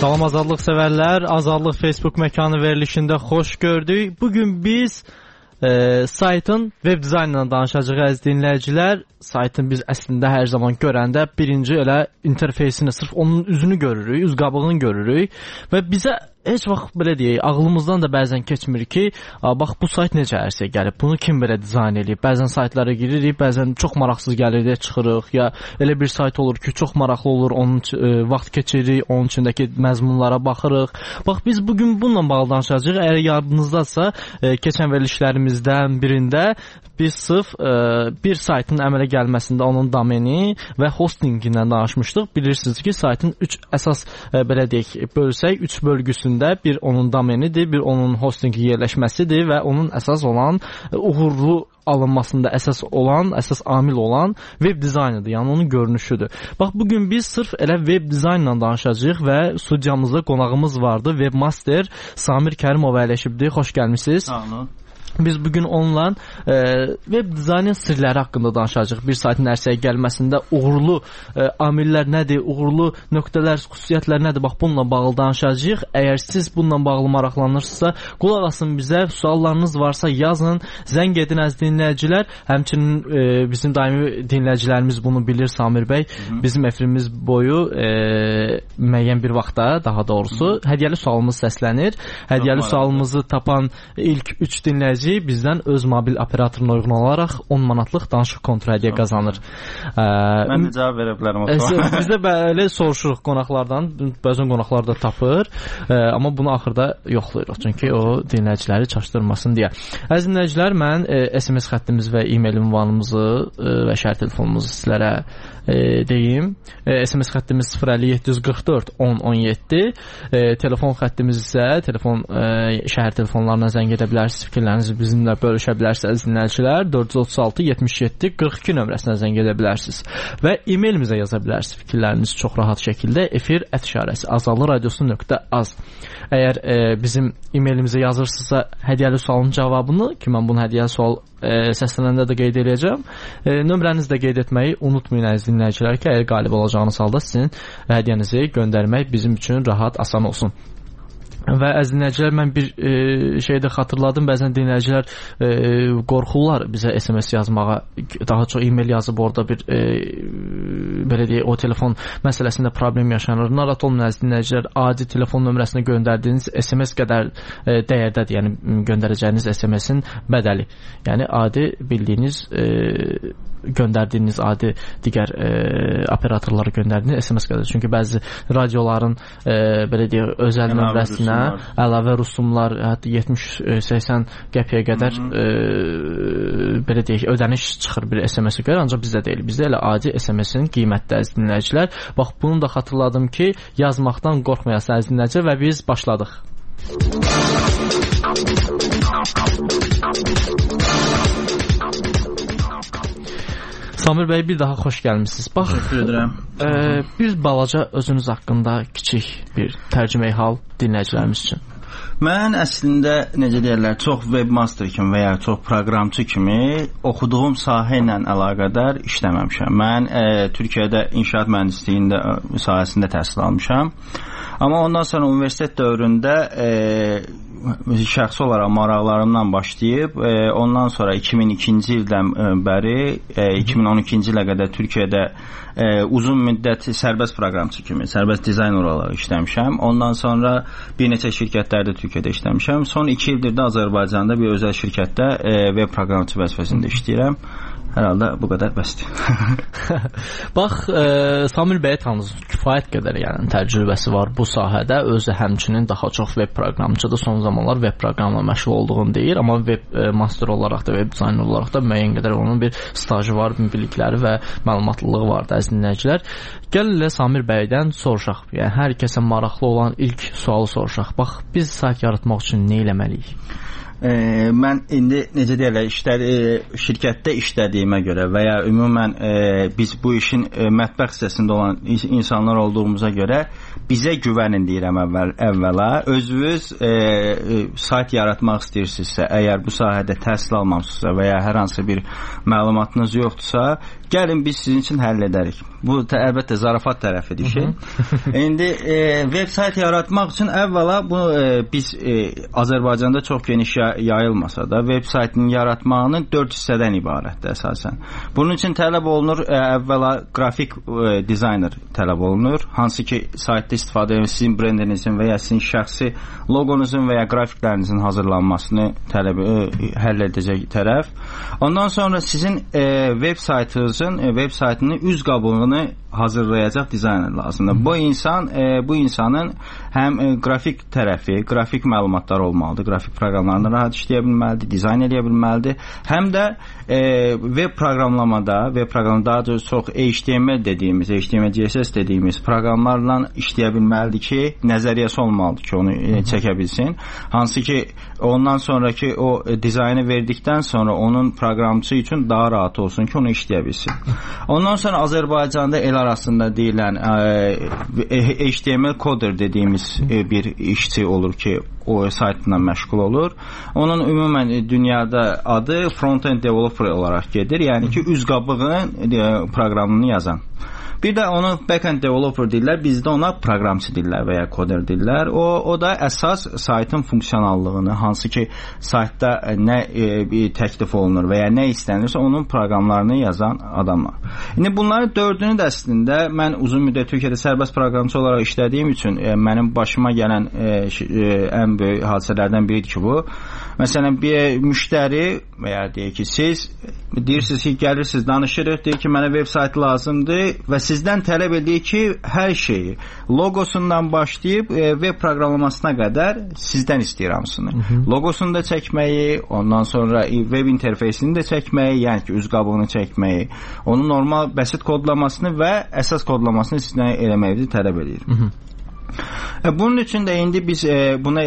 Salam azadlıq sevərlər, Azadlıq Facebook məkanı verilişində xoş gördük. Bugün biz saytın web dizaynından danışacağıq əziz dinləyicilər. Saytın biz əslində hər zaman görəndə birinci elə interfeysini, sırf onun üzünü görürük, üz qabığını görürük və bizə heç vaxt belə deyək, ağlımızdan da bəzən keçmir ki, bax bu sayt necə ərsə gəlib, bunu kim belə dizayn edib? Bəzən saytlara giririk, bəzən çox maraqsız gəlir deyə çıxırıq, ya elə bir sayt olur ki, çox maraqlı olur, onun vaxt keçiririk, onun içindəki məzmunlara baxırıq. Bax biz bugün bununla bağlı danışacağıq. Əgər yadınızdadsa, keçən verilişlərimizdən birində biz sırf bir saytın əmələ gəlməsində onun domeni və hostingindən danışmışdıq. Bilirsiniz ki, saytın 3 əsas belə deyək, bölsək, 3 bölgüsündə bir onun domenidir, bir onun hostingi yerləşməsidir və onun əsas olan uğurlu alınmasında əsas amil olan web dizaynıdır, yəni onun görünüşüdür. Bax, bugün biz sırf elə web dizaynla danışacağıq və studiyamızda qonağımız vardı, webmaster Samir Kərimov əyləşibdir. Xoş gəlmisiniz. Sağ olun. Biz bugün onunla web dizaynın sirləri haqqında danışacağıq. Bir saytın ərsəyə gəlməsində uğurlu amillər nədir, uğurlu nöqtələr, xüsusiyyətlər nədir? Bax, bununla bağlı danışacağıq. Əgər siz bununla bağlı maraqlanırsınızsa, qulaq asın bizə, suallarınız varsa yazın, zəng edin əziz dinləyicilər. Həmçinin bizim daimi dinləyicilərimiz bunu bilir, Samir bəy. Bizim efirimiz boyu müəyyən bir vaxtda, daha doğrusu, hədiyyəli sualımız səslənir. Hədiyyəli sualımızı tapan ilk 3 dinləyici bizdən öz mobil operatoruna uyğun olaraq 10 manatlıq danışıq kontra hədiyyə qazanır. Mən də cavab verə bilərəm o suala. Biz də belə soruşuruq qonaqlardan, bəzən qonaqlar da tapır, amma bunu axırda yoxlayırıq, çünki o dinləyiciləri çaşdırmasın deyə. Əziz dinləyicilər, mən SMS xəttimiz və e-mail ünvanımızı və şəhər telefonumuzu sizlərə deyim. SMS xəttimiz 05744 1017, telefon xəttimiz isə şəhər telefonlarına zəng edə bilərsiniz, fikirlərinizi bizimlə bölüşə bilərsiniz dinləyicilər. 436 77 42 nömrəsinə zəng edə bilərsiniz və e-mailimizə yaza bilərsiniz fikirlərinizi çox rahat şəkildə efir@azadlıqradiosu.az. Əgər bizim e-mailimizə yazırsınızsa hədiyyəli sualın cavabını, ki mən bunu hədiyyəli sual səslənəndə də qeyd edəcəm, nömrənizi də qeyd etməyi unutmayın əziz dinləyicilər ki, əgər qalib olacağınız halda sizin hədiyyənizi göndərmək bizim üçün rahat, asan olsun. Və əziz dinləyicilər, mən bir şey də xatırladım, bəzən dinləyicilər qorxurlar bizə SMS yazmağa, daha çox e-mail yazıb orada bir belə deyək, o telefon məsələsində problem yaşanır. Narahat olmayın əziz dinləyicilər, adi telefon nömrəsinə göndərdiyiniz SMS qədər dəyərdədir, yəni göndərəcəyiniz SMS-in bədəli. Yəni adi bildiyiniz göndərdiyiniz adi digər operatorlara göndərdiyiniz SMS qədər. Çünki bəzi radioların belə deyək, özəl nömrəsinə əlavə rüsumlar, hətta 70-80 qəpiyə qədər belə deyək, ödəniş çıxır bir SMS-ə görə, ancaq bizdə deyil. Bizdə elə adi SMS-in qiymətli əziz dinləyicilər. Bax, bunu da xatırladım ki, yazmaqdan qorxmayasınız əziz dinləyicilər və biz başladıq. Samir bəy, bir daha xoş gəlmişsiniz. Bax, bir balaca özünüz haqqında kiçik bir tərcüməyi hal dinləyicilərimiz üçün. Mən əslində, necə deyirlər, çox webmaster kimi və ya çox proqramçı kimi oxuduğum sahə ilə əlaqədar işləməmişəm. Mən Türkiyədə inşaat mühəndisliyi sahəsində təhsil almışam. Amma ondan sonra universitet dövründə şəxsi olaraq maraqlarımdan başlayıb, ondan sonra 2002-ci ildən bəri 2012-ci ilə qədər Türkiyədə uzun müddət sərbəst proqramçı kimi, sərbəst dizayner olaraq işləmişəm. Ondan sonra bir neçə şirkətlərdə Türkiyədə işləmişəm. Son 2 ildir də Azərbaycanda bir özəl şirkətdə web proqramçı vəzifəsində işləyirəm. Hər halda bu qədər bəsdir. Bax, Samir bəyə tanınız, kifayət qədər yəni təcrübəsi var bu sahədə. Özü həmçinin daha çox web proqramçıdır. Son zamanlar web proqramla məşğul olduğunu deyir, amma web master olaraq da, web dizayner olaraq da müəyyən qədər onun bir stajı var, bilikləri və məlumatlılığı var da əziz dinləyicilər. Gəlin elə Samir bəydən soruşaq. Yəni hər kəsə maraqlı olan ilk sualı soruşaq. Bax, biz sayt yaratmaq üçün nə etməliyik? Mən indi necə deyirlər, şirkətdə işlədiyimə görə və ya ümumən biz bu işin mətbəx hissəsində olan insanlar olduğumuza görə bizə güvənin deyirəm əvvəla. Özünüz sayt yaratmaq istəyirsinizsə, əgər bu sahədə təhsil almamısınızsa və ya hər hansı bir məlumatınız yoxdursa, gəlin biz sizin üçün həll edərik. Bu əlbəttə zarafat tərəfidir şey. İndi veb sayt yaratmaq üçün əvvəla bu biz Azərbaycanda çox geniş yayılmasa da veb saytının yaratmağının 4 hissədən ibarətdir əsasən. Bunun üçün tələb olunur əvvəla qrafik dizayner tələb olunur. Hansı ki saytda istifadə edən sizin brendinizin və ya sizin şəxsi loqonuzun və ya qrafiklərinizin hazırlanmasını həll edəcək tərəf. Ondan sonra sizin veb saytının üz qabığını hazırlayacaq dizayner lazımdır. Bu insanın həm qrafik tərəfi, qrafik məlumatlar olmalıdır. Qrafik proqramlarında rahat işləyə bilməlidir, dizayn edə bilməlidir. Həm də veb proqramlamada daha çox HTML dediğimiz, HTML CSS dediğimiz proqramlarla işləyə bilməlidir ki, nəzəriyyəsi olmalıdır ki, onu çəkə bilsin. Hansı ki, ondan sonraki o dizaynı verdikdən sonra onun proqramçı üçün daha rahat olsun ki, onu işləyə bilsin. Ondan sonra Azərbaycanda el arasında deyilən HTML coder dediğimiz bir işçi olur ki, o saytla məşğul olur. Onun ümumən dünyada adı front-end developer olaraq gedir. Yəni ki, üz qabığının proqramını yazan. Bir də onu backend developer deyirlər, bizdə ona proqramçı deyirlər və ya koder deyirlər. O da əsas saytın funksionallığını, hansı ki saytda nə təklif olunur və ya nə istənirsə onun proqramlarını yazan adamlar. İndi bunların dördünü də əslində mən uzun müddət Türkiyədə sərbəst proqramçı olaraq işlədiyim üçün mənim başıma gələn ən böyük hadisələrdən biridir ki bu. Məsələn, bir müştəri və ya deyək ki, siz deyirsiniz ki, gəlirsiniz, danışırıq, deyir ki, mənə web saytı lazımdır və sizdən tələb edir ki, hər şeyi logosundan başlayıb web proqramlamasına qədər sizdən istəyir hamısını. Logosunu da çəkməyi, ondan sonra web interfeysini də çəkməyi, yəni ki, üz qabığını çəkməyi, onun normal bəsit kodlamasını və əsas kodlamasını sizdən eləməyi tələb edir. Bunun üçün də indi biz buna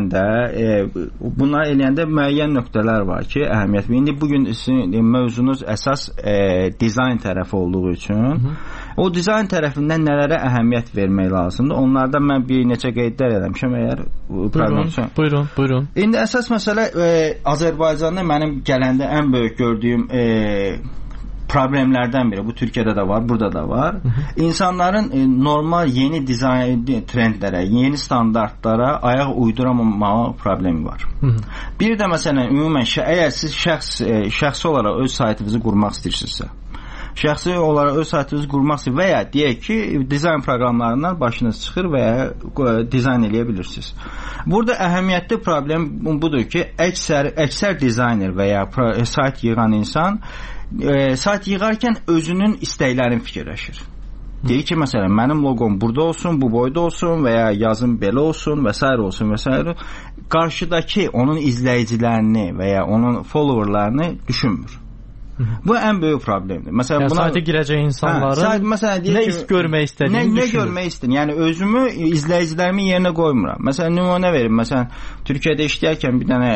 eləyəndə müəyyən nöqtələr var ki, əhəmiyyətli. İndi bugün sizin mövzunuz əsas dizayn tərəfi olduğu üçün o dizayn tərəfindən nələrə əhəmiyyət vermək lazımdır? Onlardan mən bir neçə qeydlər eləmişəm əgər Buyurun. İndi əsas məsələ Azərbaycanda mənim gələndə ən böyük gördüyüm problemlərdən biri. Bu Türkiyədə də var, burada da var. İnsanların normal yeni dizayn trendlərə, yeni standartlara ayaq uyduramamağı problemi var. Bir də məsələn, ümumən əgər siz şəxsi olaraq öz saytınızı qurmaq istəyirsinizsə, və ya deyək ki, dizayn proqramlarından başınız çıxır və ya dizayn eləyə bilirsiniz. Burada əhəmiyyətli problem budur ki, əksər dizayner və ya sayt yığan insan sayt yığarkən özünün istəklərini fikirləşir. Deyir ki, məsələn, mənim loqom burada olsun, bu boyda olsun və ya yazım belə olsun və s. olsun və s. Qarşıdakı onun izləyicilərini və ya onun followerlarını düşünmür. Bu ən böyük problemdir. Məsələn, buna sayta girəcək insanların nə görmək istədiyini nə görmək istəyir. Yəni özümü izləyicilərimin yerinə qoymuram. Məsələn, nümunə verim. Məsələn, Türkiyədə işləyərkən bir dənə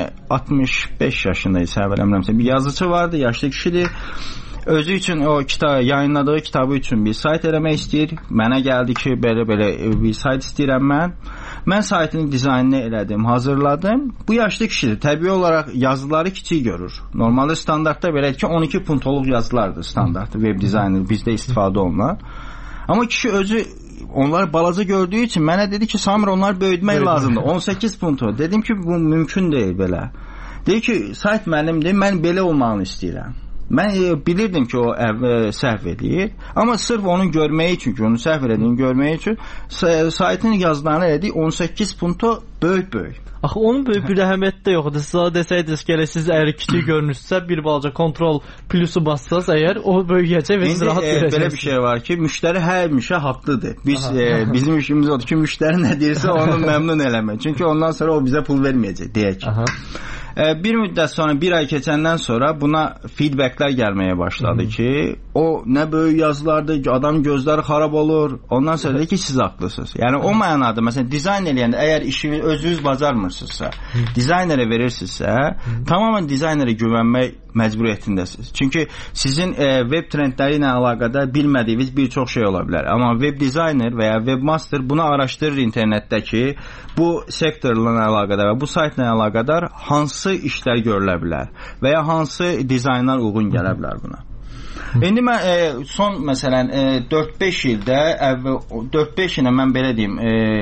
65 yaşındaydı, səhv eləmirəmsə, bir yazıcı vardı, yaşlı kişidir. Özü üçün o yayınladığı kitabı üçün bir sayt eləmək istəyir. Mənə gəldi ki, belə bir sayt istəyirəm mən. Mən saytın dizaynını elədim, hazırladım. Bu yaşlı kişidir. Təbii olaraq yazıları kiçik görür. Normalde standartda belədir ki, 12 puntoluq yazılardır standartda web dizayner bizdə istifadə olunan. Amma kişi özü onlar balaca gördüyü için mənə dedi ki, Samir onlar böyütmək lazımdır. 18 puntu. Dedim ki, bu mümkün deyil belə. Dedi ki, sayt mənimdir, mən belə olmağını istəyirəm. Mən bilirdim ki, o səhv edir. Amma sırf onu görmək üçün ki, onu səhv edildiyini görmək üçün saytın yazılarını elədik 18 punto böyük. Axı onun böyük bir əhəmiyyəti də yoxdur. Siz desəydiniz ki, siz əgər kiçik görünürsə, bir balaca kontrol plusu bassaz, əgər o böyüyəcək və siz rahat görəcəksiniz. Belə bir şey var ki, müştəri həmişə haqlıdır. Bizim işimiz odur ki, müştəri nə deyirsə onu məmnun eləmək. Çünki ondan sonra o bizə pul verməyəcək, deyək ki. Bir müddət sonra, bir ay keçəndən sonra buna feedbacklər gəlməyə başladı ki, o nə böyük yazılardır, adam gözləri xarab olur. Ondan sonra dedi ki, siz haqlısınız. Yəni o mənada, məsələn, dizayn eləyəndə əgər işini özünüz bacarmırsınızsa, dizaynerə verirsinizsə, tamamen dizaynərə güvənmək məcburiyyətindəsiniz. Çünki sizin web trendləri ilə əlaqədar bilmədiyiniz bir çox şey ola bilər. Amma web dizayner və ya webmaster bunu araşdırır internetdəki bu sektorla əlaqədar və bu saytla əlaqədar hansı işlər görülə bilər və ya hansı dizaynlar uyğun gələ bilər buna. İndi mən son məsələn 4-5 ildə 4-5 ildə mən belə deyim,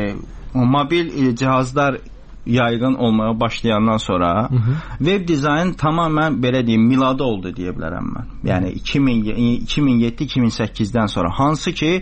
mobil cihazlar yaygın olmaya başlayandan sonra web dizayn tamamen belə deyim miladı oldu deyə bilərəm mən. Yəni 2007-2008-dən sonra hansı ki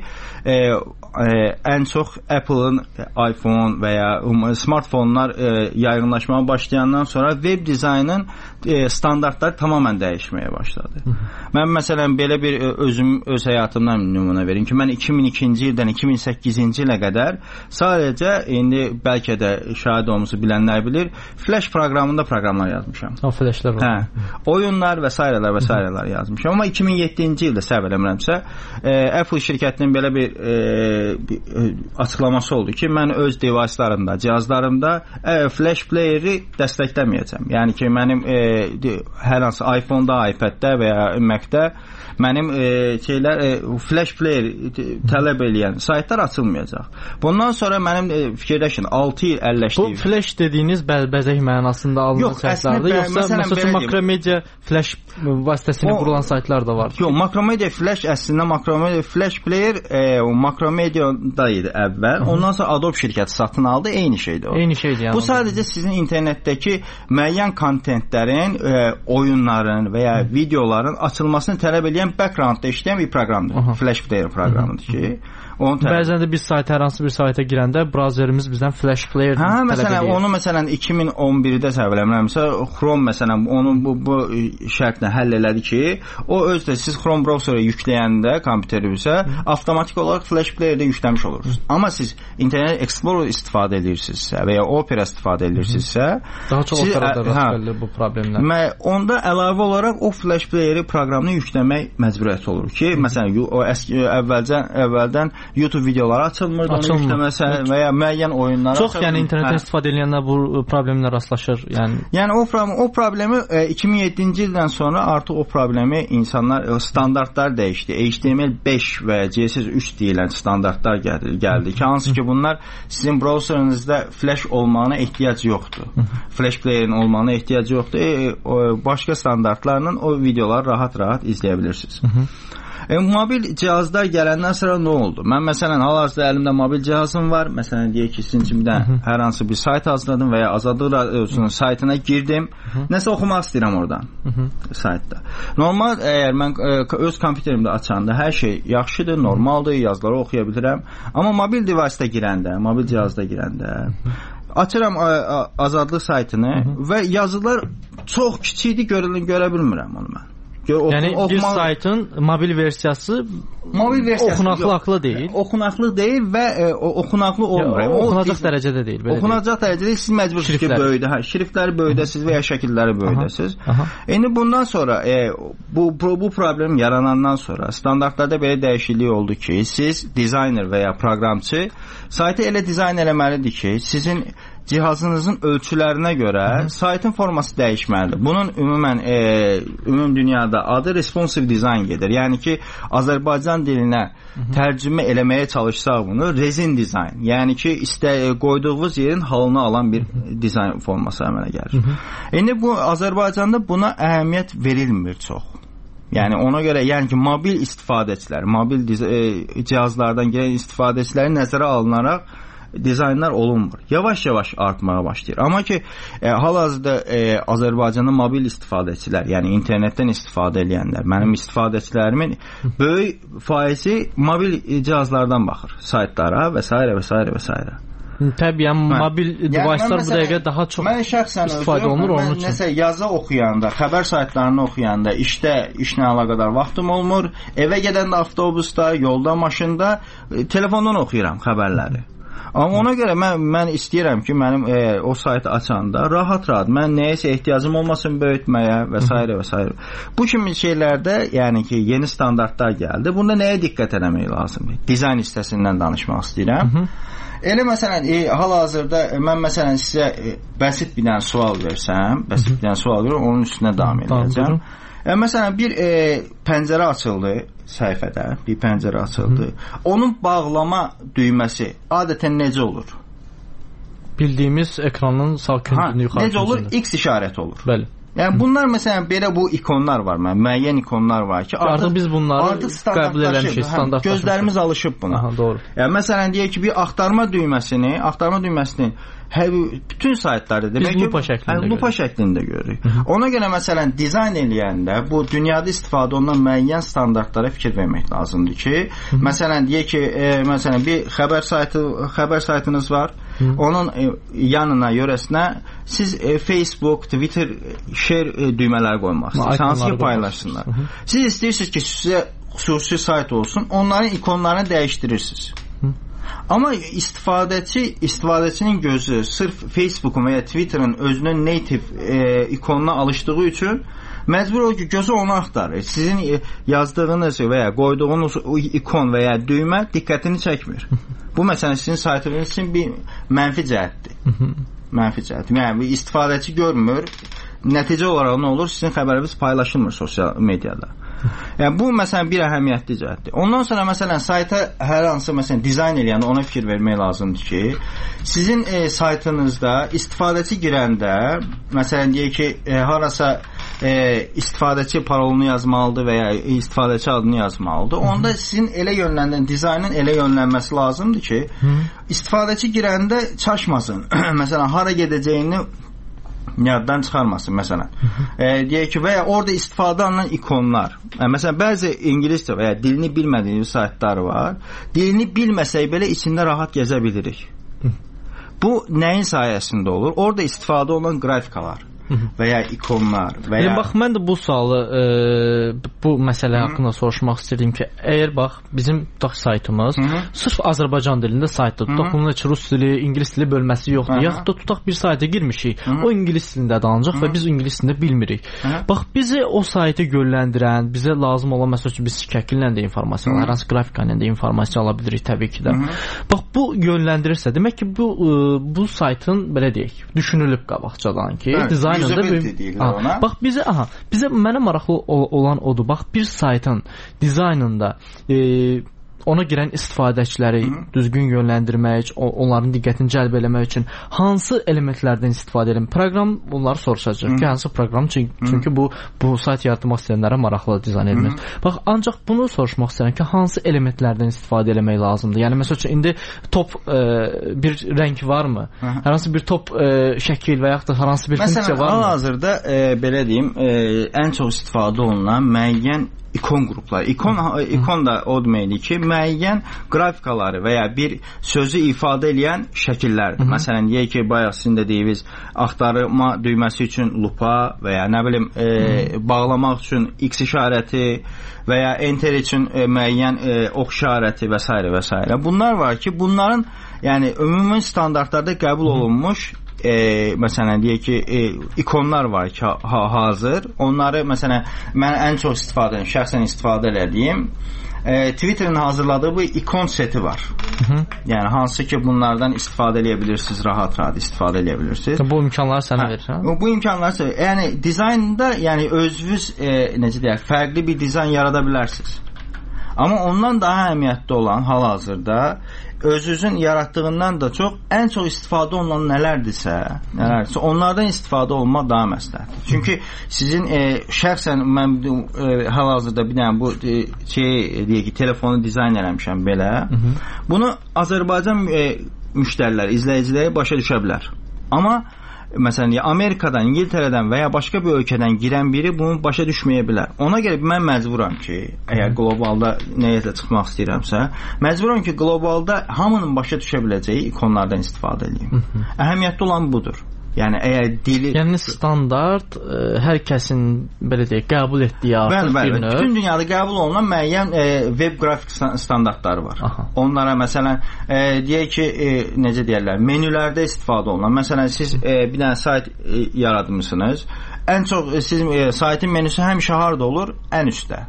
ən çox Apple'ın iPhone və ya smartfonlar yaygınlaşmaya başlayandan sonra web dizaynın standartları tamamen dəyişməyə başladı. Mən məsələn belə bir öz həyatımdan nümunə verim ki, mən 2002-ci ildən 2008-ci ilə qədər sadəcə indi bəlkə də şahid olmusu bilənlər bilir, Flash proqramında proqramlar yazmışam. O flashlar var. Oyunlar və s. yazmışam. Amma 2007-ci ildə səhv eləmirəmsə, Apple şirkətinin belə bir açıqlaması oldu ki, mən öz device'larımda, cihazlarımda Flash player'i dəstəkləməyəcəm. Yəni ki, mənim hər hansı iPhone-da, iPad-də və ya Mac-də mənim Flash player tələb eləyən saytlar açılmayacaq. Bundan sonra mənim fikirləşin 6 il əlləşdiyim. Bu Flash dediyiniz bəzək mənasında alınan saytlardır, yoxsa məsələn Makromedia Flash vasitəsilə qurulan saytlar da var? Yox, Makromedia Flash əslində Makromedia Flash player Makromedia'da idi əvvəl. Ondan sonra Adobe şirkəti satın aldı, eyni şeydir o. Eyni şeydir yəni. Bu sadəcə sizin internetdəki müəyyən kontentlərin, oyunların və ya videoların açılmasını tələb edən backgroundda işləyən bir proqramdır. Flash player proqramıdır ki, bəzən də biz sayta, hər hansı bir sayta girəndə browserimiz bizdən Flash player tələb edir. Onu məsələn 2011-də səhv eləmirəmsə, Chrome məsələn onu bu şərtlə həll elədi ki, o özdə siz Chrome browseri yükləyəndə kompüterinizə avtomatik olaraq Flash player-də yükləmiş olursunuz. Amma siz Internet Explorer istifadə edirsinizsə və ya Opera istifadə edirsinizsə, daha çox Opera'da rast gəlir bu problemlər. Onda əlavə olaraq o Flash player-i proqramını yükləmək məcburiyyəti olur ki, məsələn o əvvəldən YouTube videoları açılmırdı, onu yükləməsə və ya müəyyən oyunlar çox, yəni internetdən istifadə edənlər bu problemlə rastlaşır. Yəni o problemi 2007-ci ildən sonra artıq o problemi insanlar standartlar dəyişdi. HTML5 və CSS3 deyilən standartlar gəldi ki, hansı ki bunlar sizin browserinizdə Flash olmağına ehtiyac yoxdur. Flash player'in olmağına ehtiyac yoxdur. Başqa standartlarla o videoları rahat-rahat izləyə bilirsiniz. Mobil cihazlar gələndən sonra nə oldu? Mən məsələn hal-hazırda əlimdə mobil cihazım var. Məsələn deyək ki, sizin üçün hər hansı bir sayt hazırladım və ya Azadlıq Radiosunun saytına girdim. Nəsə oxumaq istəyirəm oradan saytda. Normal əgər mən öz kompüterimdə açanda hər şey yaxşıdır, normaldır, yazıları oxuya bilirəm. Amma mobil device-da girəndə, mobil cihazda girəndə açıram Azadlıq saytını və yazılar çox kiçikdir, görə bilmirəm onu mən. Yəni bir saytın mobil versiyası oxunaqlı deyil. Oxunaqlı deyil və oxunaqlı olmur. Oxunacaq dərəcədə deyil. Oxunacaq dərəcədə siz məcbursuz ki, böyüdə, şriftləri böyüdəsiz və ya şəkilləri böyüdəsiz. İndi bundan sonra bu problem yaranandan sonra standartlarda belə dəyişiklik oldu ki, siz dizayner və ya proqramçı saytı elə dizayn eləməlidir ki, sizin cihazınızın ölçülərinə görə saytın forması dəyişməlidir. Bunun ümum dünyada adı responsive design gedir. Yəni ki, Azərbaycan dilinə tərcümə eləməyə çalışsaq bunu rezin dizayn. Yəni ki, qoyduğunuz yerin halını alan bir dizayn forması əmələ gəlir. İndi bu Azərbaycanda buna əhəmiyyət verilmir çox. Yəni ona görə, yəni ki, mobil istifadəçilər, mobil cihazlardan gələn istifadəçilərin nəzərə alınaraq dizaynlar olunmur. Yavaş-yavaş artmağa başlayır. Amma ki, hal-hazırda Azərbaycanda mobil istifadəçilər, yəni internetdən istifadə edənlər, mənim istifadəçilərimin böyük faizi mobil cihazlardan baxır, saytlara və s. və s. və s. Təbii, mobil device'lar bu dəqiqə daha çox istifadə olunur onun üçün. Nəsə yazı oxuyanda, xəbər saytlarını oxuyanda, işlə əlaqədar vaxtım olmur, evə gedəndə avtobusda, yolda, maşında, telefondan oxuyuram xəbərləri. Amma ona görə mən istəyirəm ki, mənim o saytı açanda rahat-rahat, mən nəyəsə ehtiyacım olmasın böyütməyə və s. və s. Bu kimi şeylərdə, yəni ki, yeni standartlar gəldi. Bunda nəyə diqqət eləmək lazımdır? Dizayn hissəsindən danışmaq istəyirəm. Elə məsələn, hal-hazırda mən məsələn sizə bəsit bir dənə sual versəm, onun üstünə davam edəcəm. Məsələn, bir pəncərə açıldı səhifədə, bir pəncərə açıldı. Onun bağlama düyməsi adətən necə olur? Bildiyimiz ekranın sağ küncünün yuxarı necə olur? X işarəti olur. Bəli. Yəni bunlar məsələn belə bu ikonlar var, müəyyən ikonlar var ki, artıq biz bunları qəbul eləmişik, standartlaşmışıq. Gözlərimiz alışıb buna. Aha, doğru. Yəni məsələn deyək ki, bir axtarma düyməsini bütün saytlarda demək ki, lupa şəklində görürük. Ona görə məsələn dizayn eləyəndə bu dünyada istifadə olunan müəyyən standartlara fikir vermək lazımdır ki, məsələn deyək ki, məsələn bir xəbər saytınız var. Onun yanına, yörəsinə siz Facebook, Twitter, share düymələri qoymaq istəyirsiniz. Hansı ki paylaşsınlar. Siz istəyirsiniz ki, sizə xüsusi sayt olsun, onların ikonlarını dəyişdirirsiniz. Amma istifadəçinin gözü sırf Facebook'un və ya Twitter'ın özünün native ikonuna alışdığı üçün məcbur olur ki, gözü onu axtarır. Sizin yazdığınız və ya qoyduğunuz ikon və ya düymə diqqətini çəkmir. Bu məsələn sizin saytınız üçün bir mənfi cəhətdir. Mənfi cəhət. Yəni istifadəçi görmür. Nəticə olaraq nə olur? Sizin xəbəriniz paylaşılmır sosial mediada. Yəni bu məsələn bir əhəmiyyətli cəhətdir. Ondan sonra məsələn sayta hər hansı məsələn dizayn eləyəndə ona fikir vermək lazımdır ki, sizin saytınızda istifadəçi girəndə məsələn deyək ki, harasa istifadəçi parolunu yazmalıdır və ya istifadəçi adını yazmalıdır. Onda sizin elə yönləndirən dizaynın elə yönlənməsi lazımdır ki, istifadəçi girəndə çaşmasın. Məsələn hara gedəcəyini yaddan çıxarmasın məsələn. Deyək ki, və ya orada istifadə olunan ikonlar. Məsələn, bəzi ingiliscə və ya dilini bilmədiyimiz saytlar var. Dilini bilməsək belə içində rahat gəzə bilirik. Bu nəyin sayəsində olur? Orada istifadə olunan qrafikalar və ya ikonlar və ya... Bax, mən də bu sualı, bu məsələ haqqında soruşmaq istəyirdim ki, əgər bax, bizim saytımız sırf Azərbaycan dilində saytdır. Tutaq bunun heç rus dili, ingilis dili bölməsi yoxdur. Yaxud da tutaq bir sayta girmişik, o ingilis dilində danacaq və biz ingilis dilində bilmirik. Bax, bizi o saytı yönləndirən, bizə lazım olan, məsəl üçün biz şəkillə də informasiya, hər hansı qrafika ilə də informasiya ala bilirik təbii ki də. Bax, bu yönləndirirsə, demək ki, bu saytın, belə deyək, düşünülüb qabaqcadan ki, dizayn bax bizə mənə maraqlı olan odur. Bax bir saytın dizaynında ona girən istifadəçiləri düzgün yönləndirmək, onların diqqətini cəlb eləmək üçün hansı elementlərdən istifadə edelim? Proqram bunları soruşacaq ki, hansı proqram? Çünki bu sayt yaratmaq istəyənlərə maraqlı dizayn edilir. Bax, ancaq bunu soruşmaq istəyirəm ki, hansı elementlərdən istifadə eləmək lazımdır? Yəni, məsəl üçün, indi top bir rəng varmı? Hər hansı bir top şəkil və yaxud da hər hansı bir funksiya varmı? Məsələn, hal-hazırda, belə deyim, ən çox istifadə olunan müəyyən ikon qrupları. İkon da o deməkdir ki, müəyyən qrafikaları və ya bir sözü ifadə edən şəkillərdir. Məsələn, deyək ki, bayaq sizin də deyiniz, axtarma düyməsi üçün lupa və ya nə bilim bağlamaq üçün X işarəti və ya enter üçün müəyyən ox işarəti və s. və s. Bunlar var ki, bunların yəni ümumi standartlarda qəbul olunmuş məsələn deyək ki, ikonlar var ki, hazır. Onları məsələn mən ən çox şəxsən istifadə elədiyim Twitter'ın hazırladığı bu ikon seti var. Yəni hansı ki bunlardan istifadə edə bilirsiniz, rahat istifadə edə bilirsiniz. Bu imkanları sənə verir, hə? Bu imkanları yəni dizaynda yəni özünüz necə deyək, fərqli bir dizayn yarada bilərsiniz. Amma ondan daha əhəmiyyətli olan hal-hazırda özünüzün yaratdığından da ən çox istifadə olunan nələrdirsə, onlardan istifadə olmaq daha məsləhətdir. Çünki sizin şəxsən mən hal-hazırda bir dənə bu deyək ki, telefonu dizayn eləmişəm belə. Bunu Azərbaycan müştərilər, izləyiciləri başa düşə bilər. Amma məsələn, Amerikadan, İngiltərədən və ya başqa bir ölkədən girən biri bunu başa düşməyə bilər. Ona görə mən məcburam ki, əgər qlobalda nəyisə çıxmaq istəyirəmsə, məcburam ki, qlobalda hamının başa düşə biləcəyi ikonlardan istifadə edeyim. Əhəmiyyətli olan budur. Yəni əgər dili... Yəni standart hər kəsin belə deyək, qəbul etdiyi artıq bir növ. Bütün dünyada qəbul olunan müəyyən web qrafik standartları var. Onlara məsələn deyək ki, necə deyərlər, menülərdə istifadə olunan. Məsələn siz bir dənə sayt yaratmışsınız. Ən çox sizin saytın menüsü həmişə harda olur? Ən üstdə.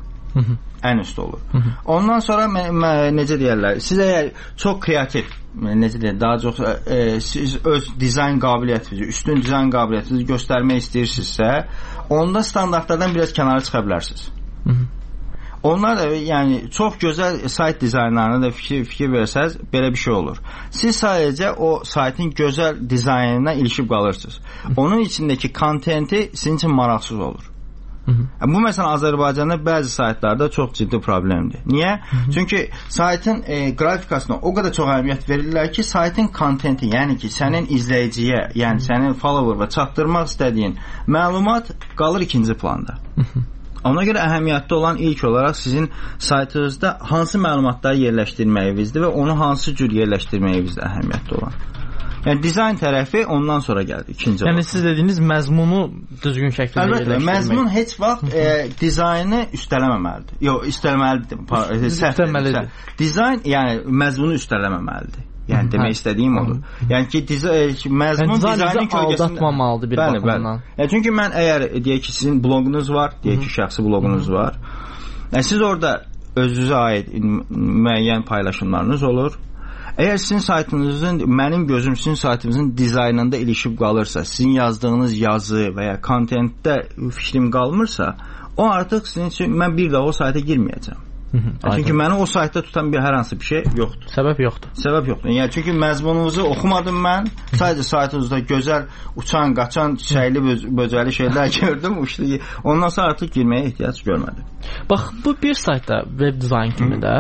Ən üstdə olur. Ondan sonra necə deyərlər, siz əgər çox kreativ, necə deyək, daha çox siz öz dizayn qabiliyyətinizi, üstün dizayn qabiliyyətinizi göstərmək istəyirsinizsə, onda standartlardan biraz kənara çıxa bilərsiniz. Onlar da yəni çox gözəl sayt dizaynlarına da fikir versəz belə bir şey olur. Siz sadəcə o saytın gözəl dizaynına ilişib qalırsınız. Onun içindəki kontenti sizin üçün maraqsız olur. Bu məsələn Azərbaycanda bəzi saytlarda çox ciddi problemdir. Niyə? Çünki saytın qrafikasına o qədər çox əhəmiyyət verirlər ki, saytın kontenti, yəni ki, sənin izləyiciyə, yəni sənin follower'a çatdırmaq istədiyin məlumat qalır ikinci planda. Ona görə əhəmiyyətli olan ilk olaraq sizin saytınızda hansı məlumatları yerləşdirməyinizdir və onu hansı cür yerləşdirməyinizdir əhəmiyyətli olan. Yəni dizayn tərəfi ondan sonra gəldi, ikinci olaraq. Yəni siz dediyiniz məzmunu düzgün şəkildə yerləşdirmək. Əlbəttə, məzmun heç vaxt dizaynı üstələməməlidir. Yox, üstələməlidir. Dizayn, yəni məzmunu üstələməməlidir. Yəni demək istədiyim odur. Yəni ki, məzmun dizaynın kölgəsində aldatmamalıdır bir baxımdan. Çünki mən əgər deyək ki, sizin bloqunuz var, deyək ki, şəxsi bloqunuz var. Siz orada özünüzə aid müəyyən paylaşımlarınız olur. Əgər sizin saytınızın, mənim gözüm sizin saytınızın dizaynında ilişib qalırsa, sizin yazdığınız yazı və ya kontentdə fikrim qalmırsa, o artıq sizin üçün mən bir daha o sayta girməyəcəm. Çünki məni o saytda tutan hər hansı bir şey yoxdur. Səbəb yoxdur. Yəni çünki məzmununuzu oxumadım mən. Sadəcə saytınızda gözəl uçan, qaçan, çiçəkli, böcəli şeylər gördüm. Ondan sonra artıq girməyə ehtiyac görmədim. Bax, bu bir saytda web dizayn kimi də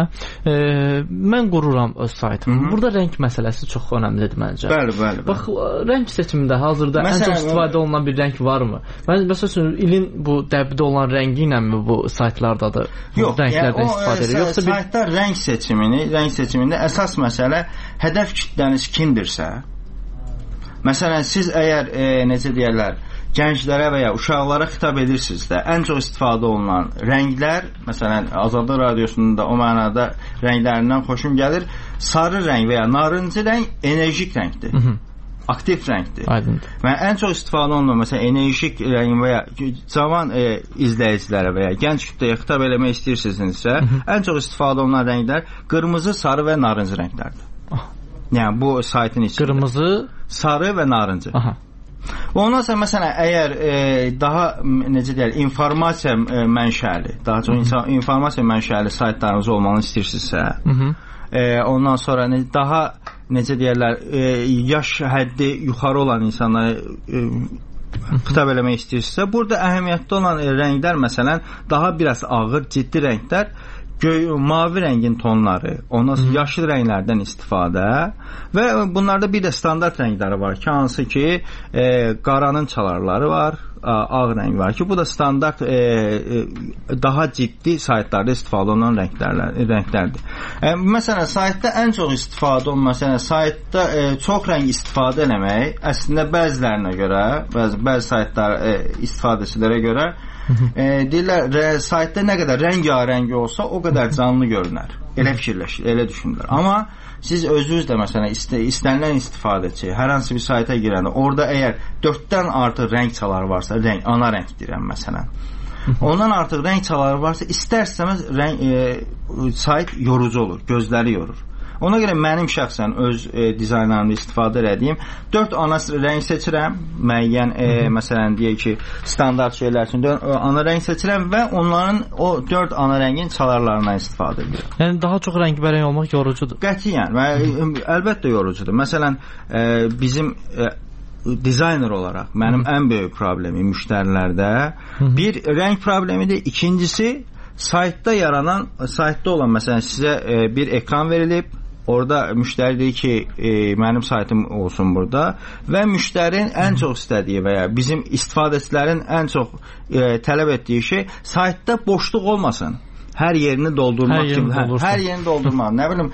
mən qururam öz saytımı. Burada rəng məsələsi çox önəmlidir məncə. Bəli. Bax, rəng seçimində hazırda ən çox istifadə olunan bir rəng varmı? Məsələn, ilin bu dəbdə olan rəngi ilə bu saytlardadır? Yox, saytda rəng seçimində əsas məsələ hədəf kütləniz kimdirsə, məsələn, siz əgər, necə deyərlər, gənclərə və ya uşaqlara xitab edirsinizsə, ən çox istifadə olunan rənglər, məsələn, Azadlıq Radiosunun da o mənada rənglərindən xoşum gəlir, sarı rəng və ya narıncı rəng enerjik rəngdir. Aktiv rəngdir. Aydındır. Və ən çox istifadə olunan məsələn enerjik rəng və ya cavan izləyicilərə və ya gənc kütləyə xitab eləmək istəyirsinizsə, ən çox istifadə olunan rənglər qırmızı, sarı və narıncı rənglərdir. Yəni bu saytın içində. Qırmızı, sarı və narıncı. Ondan sonra məsələn əgər daha necə deyək, informasiya mənşəli, daha çox informasiya mənşəli saytlarınız olmalı istəyirsinizsə, ondan sonra daha necə deyirlər, yaş həddi yuxarı olan insanlara xitab eləmək istəyirsə, burada əhəmiyyətli olan rənglər məsələn daha biraz ağır, ciddi rənglər, mavi rəngin tonları, ondan sonra yaşıl rənglərdən istifadə və bunlarda bir də standart rəngləri var ki, hansı ki qaranın çalarları var, ağ rəng var ki, bu da standart daha ciddi saytlarda istifadə olunan rənglərdir. Məsələn, saytda ən çox istifadə olunan, məsələn, saytda çox rəng istifadə eləmək əslində bəzilərinə görə, bəzi saytlar istifadəçilərə görə deyirlər, saytda nə qədər rəngarəng olsa, o qədər canlı görünər. Elə fikirləşir, elə düşünürlər. Amma siz özünüz də məsələn istənilən istifadəçi hər hansı bir sayta girəndə, orada əgər 4-dən artıq rəng çaları varsa, ana rəng deyirəm məsələn, ondan artıq rəng çaları varsa, istər-istəməz sayt yorucu olur, gözləri yorur. Ona görə mənim şəxsən öz dizaynlarımda istifadə etdiyim 4 ana rəng seçirəm, müəyyən məsələn deyək ki, standart şeylər üçün ana rəng seçirəm və onların o 4 ana rəngin çalarlarından istifadə edirəm. Yəni daha çox rəngbərəng olmaq yorucudur. Qətiyyən, əlbəttə yorucudur. Məsələn, bizim dizayner olaraq mənim ən böyük problemi müştərilərdə bir rəng problemidir, ikincisi saytda olan məsələn sizə bir ekran verilib, orada müştəri deyir ki, mənim saytım olsun burada və müştərinin ən çox istədiyi və ya bizim istifadəçilərin ən çox tələb etdiyi şey saytda boşluq olmasın. Hər yerini doldurmaq kimi. Hər yerini doldurmaq. Nə bilim,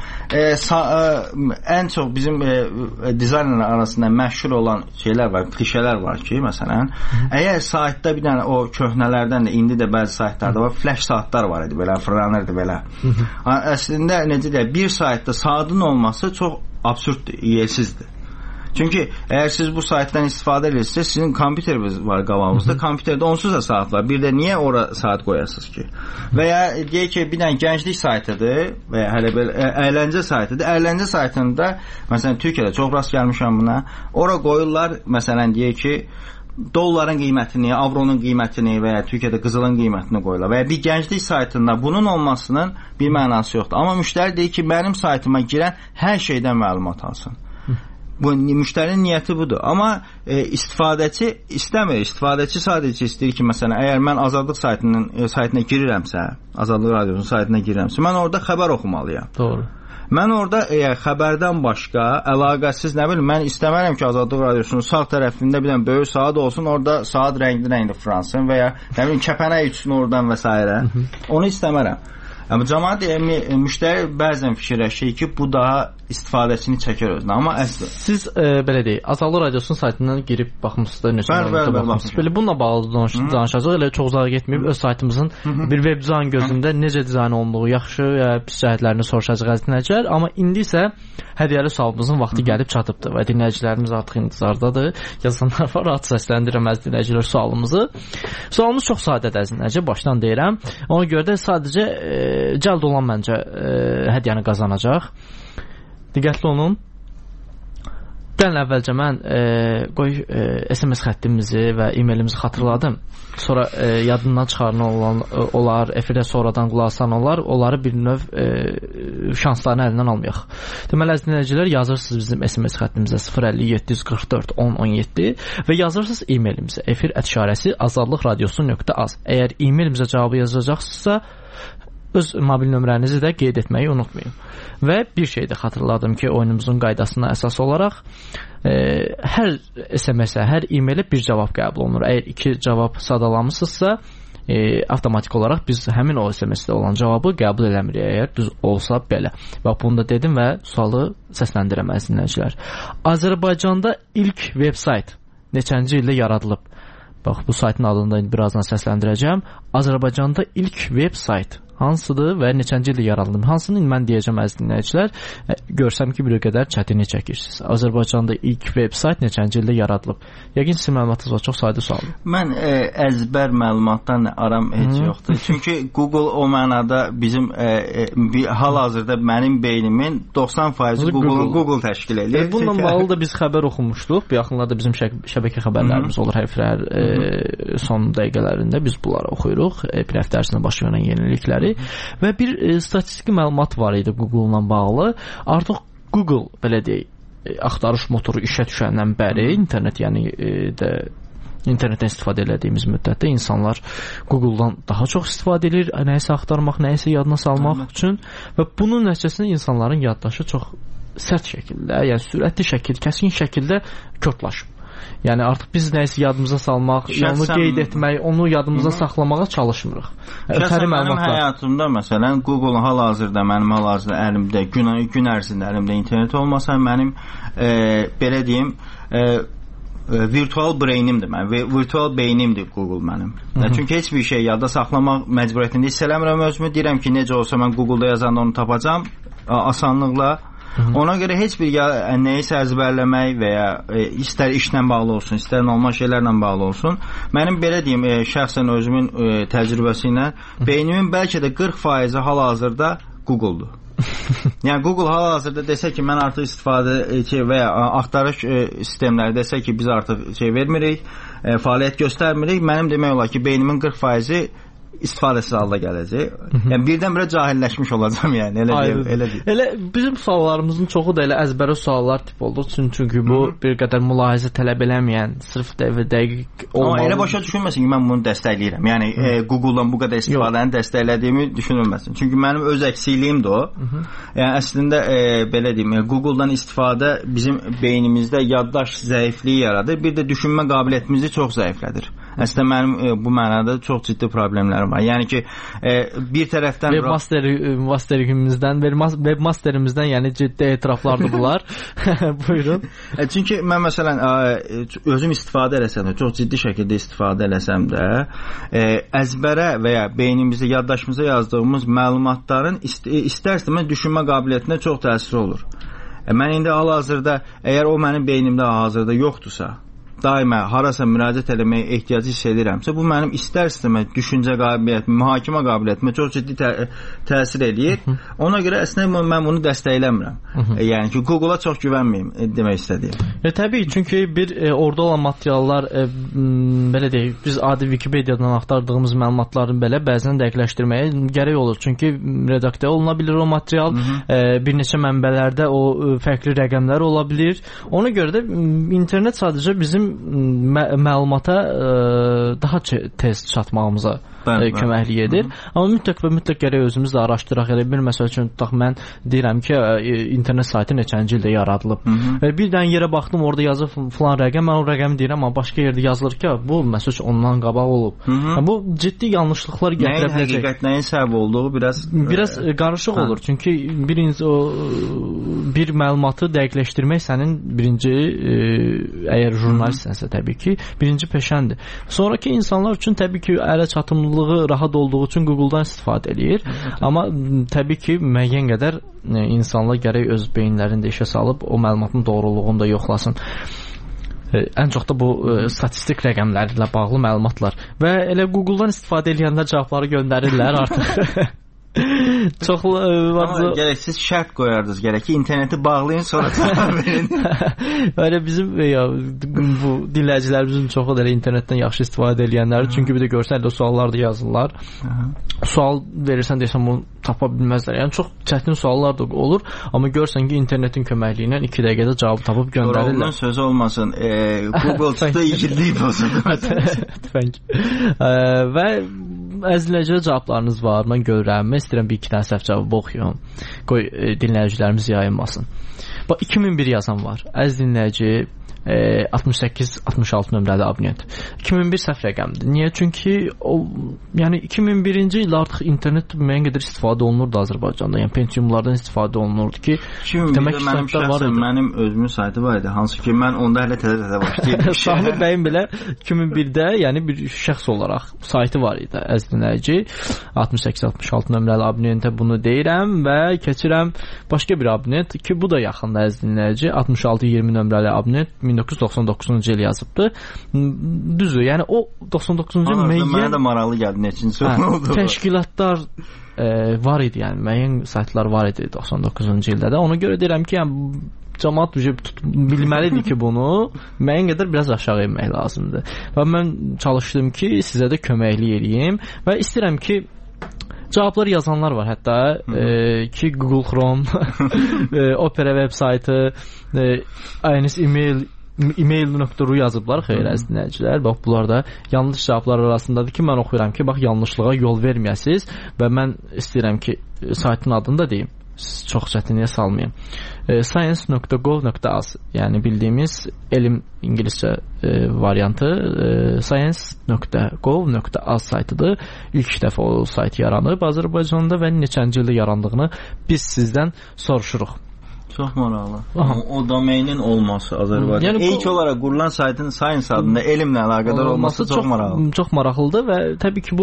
ən çox bizim dizaynerlər arasında məşhur olan şeylər var, klişələr var ki, məsələn, əgər saytda bir dənə o köhnələrdən də indi də bəzi saytlarda var, flash saatlar var idi, belə, fırlanırdı belə. Əslində, necə deyək, bir saytda saatın olması çox absurddur, yelsizdir. Çünki əgər siz bu saytdan istifadə edirsiniz, sizin kompüteriniz var qabağınızda, kompüterdə onsuz da saat var. Bir də niyə ora saat qoyasınız ki? Və ya deyək ki, bir dənə gənclik saytıdır və ya hələ belə əyləncə saytıdır. Əyləncə saytında, məsələn, Türkiyədə çox rast gəlmişəm buna. Ora qoyurlar, məsələn, deyək ki, dolların qiymətini, avronun qiymətini və ya Türkiyədə qızılın qiymətini qoyurlar və ya bir gənclik saytında bunun olmasının bir mənası yoxdur. Amma müştəri deyir ki, mənim saytıma girən hər şeydən məlumat alsın. Bu müştərinin niyyəti budur. Amma istifadəçi istəmir. İstifadəçi sadəcə istəyir ki, məsələn, əgər mən Azadlıq saytına girirəmsə, Azadlıq Radiosunun saytına girirəmsə, mən orada xəbər oxumalıyam. Doğru. Mən orada xəbərdən başqa əlaqəsiz nə bilim, mən istəmərəm ki, Azadlıq Radiosunun sağ tərəfində bir dənə böyük saat olsun, orada saat rəngli fıransın və ya nə bilim kəpənək uçsun oradan və s. Onu istəmərəm. Amma cəmaət müştəri bəzən fikirləşir ki, bu daha istifadəçini çəkər özünə. Amma əslində siz belə deyək, Azadlıq Radiosunun saytından girib baxmısınız, neçə baxmısınız. Belə bununla bağlı danışacağıq. Elə çox uzağa getməyib öz saytımızın bir web dizayn gözündə necə dizayn olunduğu, yaxşı ya pis cəhətlərini soruşacağıq əziz dinləyicilər. Amma indi isə hədiyyəli sualımızın vaxtı gəlib çatıbdır və dinləyicilərimiz artıq intizardadır. Yazanlar var, rahat səsləndirəm əziz dinləyicilər sualımızı. Sualımız çox sadədir əziz dinləyicilər, başdan deyirəm. Ona görə də sadəcə cəld olan məncə hədiyyəni qazanacaq. Diqqətli olun. Gəlin əvvəlcə mən SMS xəttimizi və e-mailimizi xatırladım. Sonra yadından çıxarılan olar, efirə sonradan qulaq asan olar, onları bir növ şanslarını əlindən almayaq. Deməli, əziz dinləyicilər, yazırsınız bizim SMS xəttimizə 050 744 1017 və yazırsınız e-mailimizə efir@azadlıqradiosu.az. Əgər e-mailimizə cavabı yazacaqsınızsa, öz mobil nömrənizi də qeyd etməyi unutmayın. Və bir şey də xatırladım ki, oyunumuzun qaydasına əsas olaraq hər SMS-ə, hər e-mailə bir cavab qəbul olunur. Əgər 2 cavab sadalamısınızsa, avtomatik olaraq biz həmin o SMS-də olan cavabı qəbul eləmirik, əgər düz olsa belə. Bax, bunu da dedim və sualı səsləndirəm əziz dinləyicilər. Azərbaycanda ilk veb-sayt neçənci ildə yaradılıb? Bax, bu saytın adını da birazdan səsləndirəcəm. Azərbaycanda ilk veb-sayt hansıdır və neçənci ildə yaradılıb? Hansını mən deyəcəm əziz dinləyicilər, görsəm ki, bir qədər çətinlik çəkirsiniz. Azərbaycanda ilk veb-sayt neçənci ildə yaradılıb? Yəqin sizin məlumatınız var, çox sadə sualdır. Mən əzbər məlumatdan aram heç yoxdur. Çünki Google o mənada bizim hal-hazırda mənim beynimin 90% Google təşkil edir. Bununla bağlı da biz xəbər oxumuşduq. Bu yaxınlarda bizim şəbəkə xəbərlərimiz olur hər son dəqiqələrində biz bunları oxuyuruq. Bir həftə ərzində baş verən yenilikləri. Və bir statistik məlumat var idi Google-la bağlı. Artıq Google, belə deyək, axtarış motoru işə düşəndən bəri internet, yəni internetdən istifadə etdiyimiz müddətdə insanlar Google-dan daha çox istifadə edir, nəyisə axtarmaq, nəyisə yadına salmaq üçün və bunun nəticəsində insanların yaddaşı çox sərt şəkildə, yəni sürətli şəkildə, kəskin şəkildə körtlaşıb. Yəni artıq biz nəyisə yadımıza salmaq, onu qeyd etmək, onu yadımıza saxlamağa çalışmırıq. Mənim həyatımda məsələn Google hal-hazırda mənim əlimdə gün ərzində əlimdə internet olmasa mənim belə deyim virtual brainimdir mənim, virtual beynimdir Google mənim. Çünki heç bir şey yadda saxlamaq məcburiyyətində hiss eləmirəm özümü. Deyirəm ki, necə olsa mən Google-da yazanda onu tapacam asanlıqla. Ona görə heç bir nəyisə əzbərləmək və ya istər işlə bağlı olsun, istər normal şeylərlə bağlı olsun. Mənim belə deyim, şəxsən özümün təcrübəsi ilə beynimin bəlkə də 40% hal-hazırda Google-dur. Yəni Google hal-hazırda desə ki, mən artıq istifadə və ya axtarış sistemləri desə ki, biz artıq vermirik, fəaliyyət göstərmirik, mənim demək olar ki, beynimin 40%-i istifadəsiz halda gələcək. Yəni birdən-birə cahilləşmiş olacağam, yəni elə deyil. Elə bizim suallarımızın çoxu da elə əzbərə suallar tip oldu. Çünki bu bir qədər mülahizə tələb eləməyən, sırf dəqiq olmalı. Amma elə başa düşülməsin ki, mən bunu dəstəkləyirəm. Yəni Google-dan bu qədər istifadəni dəstəklədiyimi düşünülməsin. Çünki mənim öz əksiliğim də o. Yəni əslində belə deyim, Google-dan istifadə bizim beynimizdə yaddaş zəifliyi yaradır. Bir də düşünmə qabiliyyətimizi çox zəiflədir. Əslində mənim bu mənada çox ciddi problemlərim var. Yəni ki, bir tərəfdən webmasterimizdən yəni ciddi etiraflardır bunlar. Buyurun. Çünki mən məsələn özüm istifadə eləsəm də, çox ciddi şəkildə istifadə eləsəm də, əzbərə və ya beynimizdə, yaddaşımıza yazdığımız məlumatların istər-istəməz düşünmə qabiliyyətinə çox təsiri olur. Mən indi hal-hazırda, əgər o mənim beynimdə hazırda yoxdursa, daima harasa müraciət etməyə ehtiyacı hiss edirəmsə, bu mənim istər-istəməz düşüncə qabiliyyətimə, mühakimə qabiliyyətimə çox ciddi təsir eləyir. Ona görə əslində mən bunu dəstəkləmirəm. Yəni ki, Google-a çox güvənməyim demək istədiyim. Təbii, çünki orada olan materiallar belə deyək, biz adi Wikipediyadan axtardığımız məlumatların belə bəzən dəqiqləşdirməyə gərək olur. Çünki redaktə oluna bilir o material, bir neçə mənbələrdə o fərqli rəqəmlər ola bilir. Ona görə də internet sadəcə bizim məlumata daha tez çatmağımıza köməklik edir. Amma mütləq gərək özümüz də araşdıraq. Elə bir məsəl üçün tutaq, mən deyirəm ki, internet saytı neçənci ildə yaradılıb. Bir dənə yerə baxdım, orada yazıb filan rəqəm, mən o rəqəmi deyirəm, amma başqa yerdə yazılır ki, bu məsəl üçün ondan qabaq olub. Bu ciddi yanlışlıqlar gətirə biləcək. Nəyin həqiqət, nəyin səbəb olduğu biraz qarışıq olur. Çünki bir məlumatı dəqiqləşdirmək sənin birinci, əgər jurnalistsənsə təbii ki, birinci peşəndir. Sonraki insanlar üçün təbii ki, ələ çatımlılığı rahat olduğu üçün Google-dan istifadə eləyir. Amma təbii ki, müəyyən qədər insanlar gərək öz beyinlərində işə salıb o məlumatın doğruluğunu da yoxlasın. Ən çox da bu statistik rəqəmlərlə bağlı məlumatlar. Və elə Google-dan istifadə edənlər cavabları göndərirlər artıq. Çox amma gərək siz şərt qoyardınız, gərək ki, interneti bağlayın, sonra cavab verin. Öyle bizim bu dinləyicilərimizin çoxu da internetdən yaxşı istifadə edənlər, çünki bir də görsən də suallar da yazırlar. Sual verirsən deyirsən bunu tapa bilməzlər. Yəni çox çətin suallar da olur, amma görsən ki, internetin köməkliyi ilə 2 dəqiqədə cavab tapıb göndərirlər. Onun sözü olmasın. Google çıxdı igidliyi pozur. Tüfəng. Və əzizləyicilər cavablarınız var. Mən görürəm. İstəyirəm bir iki dənə səhv cavabı oxuyum. Qoy dinləyicilərimiz yayınmasın. Bax 2001 yazan var. Əziz dinləyici 68-66 nömrəli abunent. 2001 səhv rəqəmdir. Niyə? Çünki yəni 2001-ci ildə artıq internet müəyyən qədər istifadə olunurdu Azərbaycanda. Yəni Pentiumlardan istifadə olunurdu ki, demək ki, mənim özümün saytı var idi. Hansı ki, mən onda hələ təzə başlayırdım. Şahlı bəyin belə 2001-də yəni bir şəxs olaraq saytı var idi. Əziz dinləyici 68-66 nömrəli abunentə bunu deyirəm və keçirəm başqa bir abunent ki, bu da yaxında əziz dinləyici 66-20 nömrəli abunent 1999-cu il yazıbdı. Düzdür, yəni o 99-cu il mənə də maraqlı gəldi, neçinci oldu. Təşkilatlar var idi, yəni müəyyən saytlar var idi 99-cu ildə də. Ona görə deyirəm ki, yəni cəmaət bilməlidir ki, bunu müəyyən qədər biraz aşağı etmək lazımdır. Və mən çalışdım ki, sizə də köməklik eləyim və istəyirəm ki, cavablar yazanlar var hətta ki Google Chrome, Opera web saytı, INS email.ru yazıblar, xeyr əziz dinləyicilər. Bax bunlar da yanlış cavablar arasındadır ki, mən oxuyuram ki, bax yanlışlığa yol verməyəsiniz və mən istəyirəm ki, saytın adını da deyim. Çox çətinliyə salmayayım. Science.gov.az, yəni bildiyimiz elm ingiliscə variantı science.gov.az saytıdır. İlk dəfə o sayt yaranıb Azərbaycanda və neçənci ildə yarandığını biz sizdən soruşuruq. Çox maraqlı. O domeinin olması Azərbaycanda. Yəni, ilk olaraq qurulan saytın Science adında elmlə əlaqədar olması çox maraqlı. Çox maraqlıdır və təbii ki, bu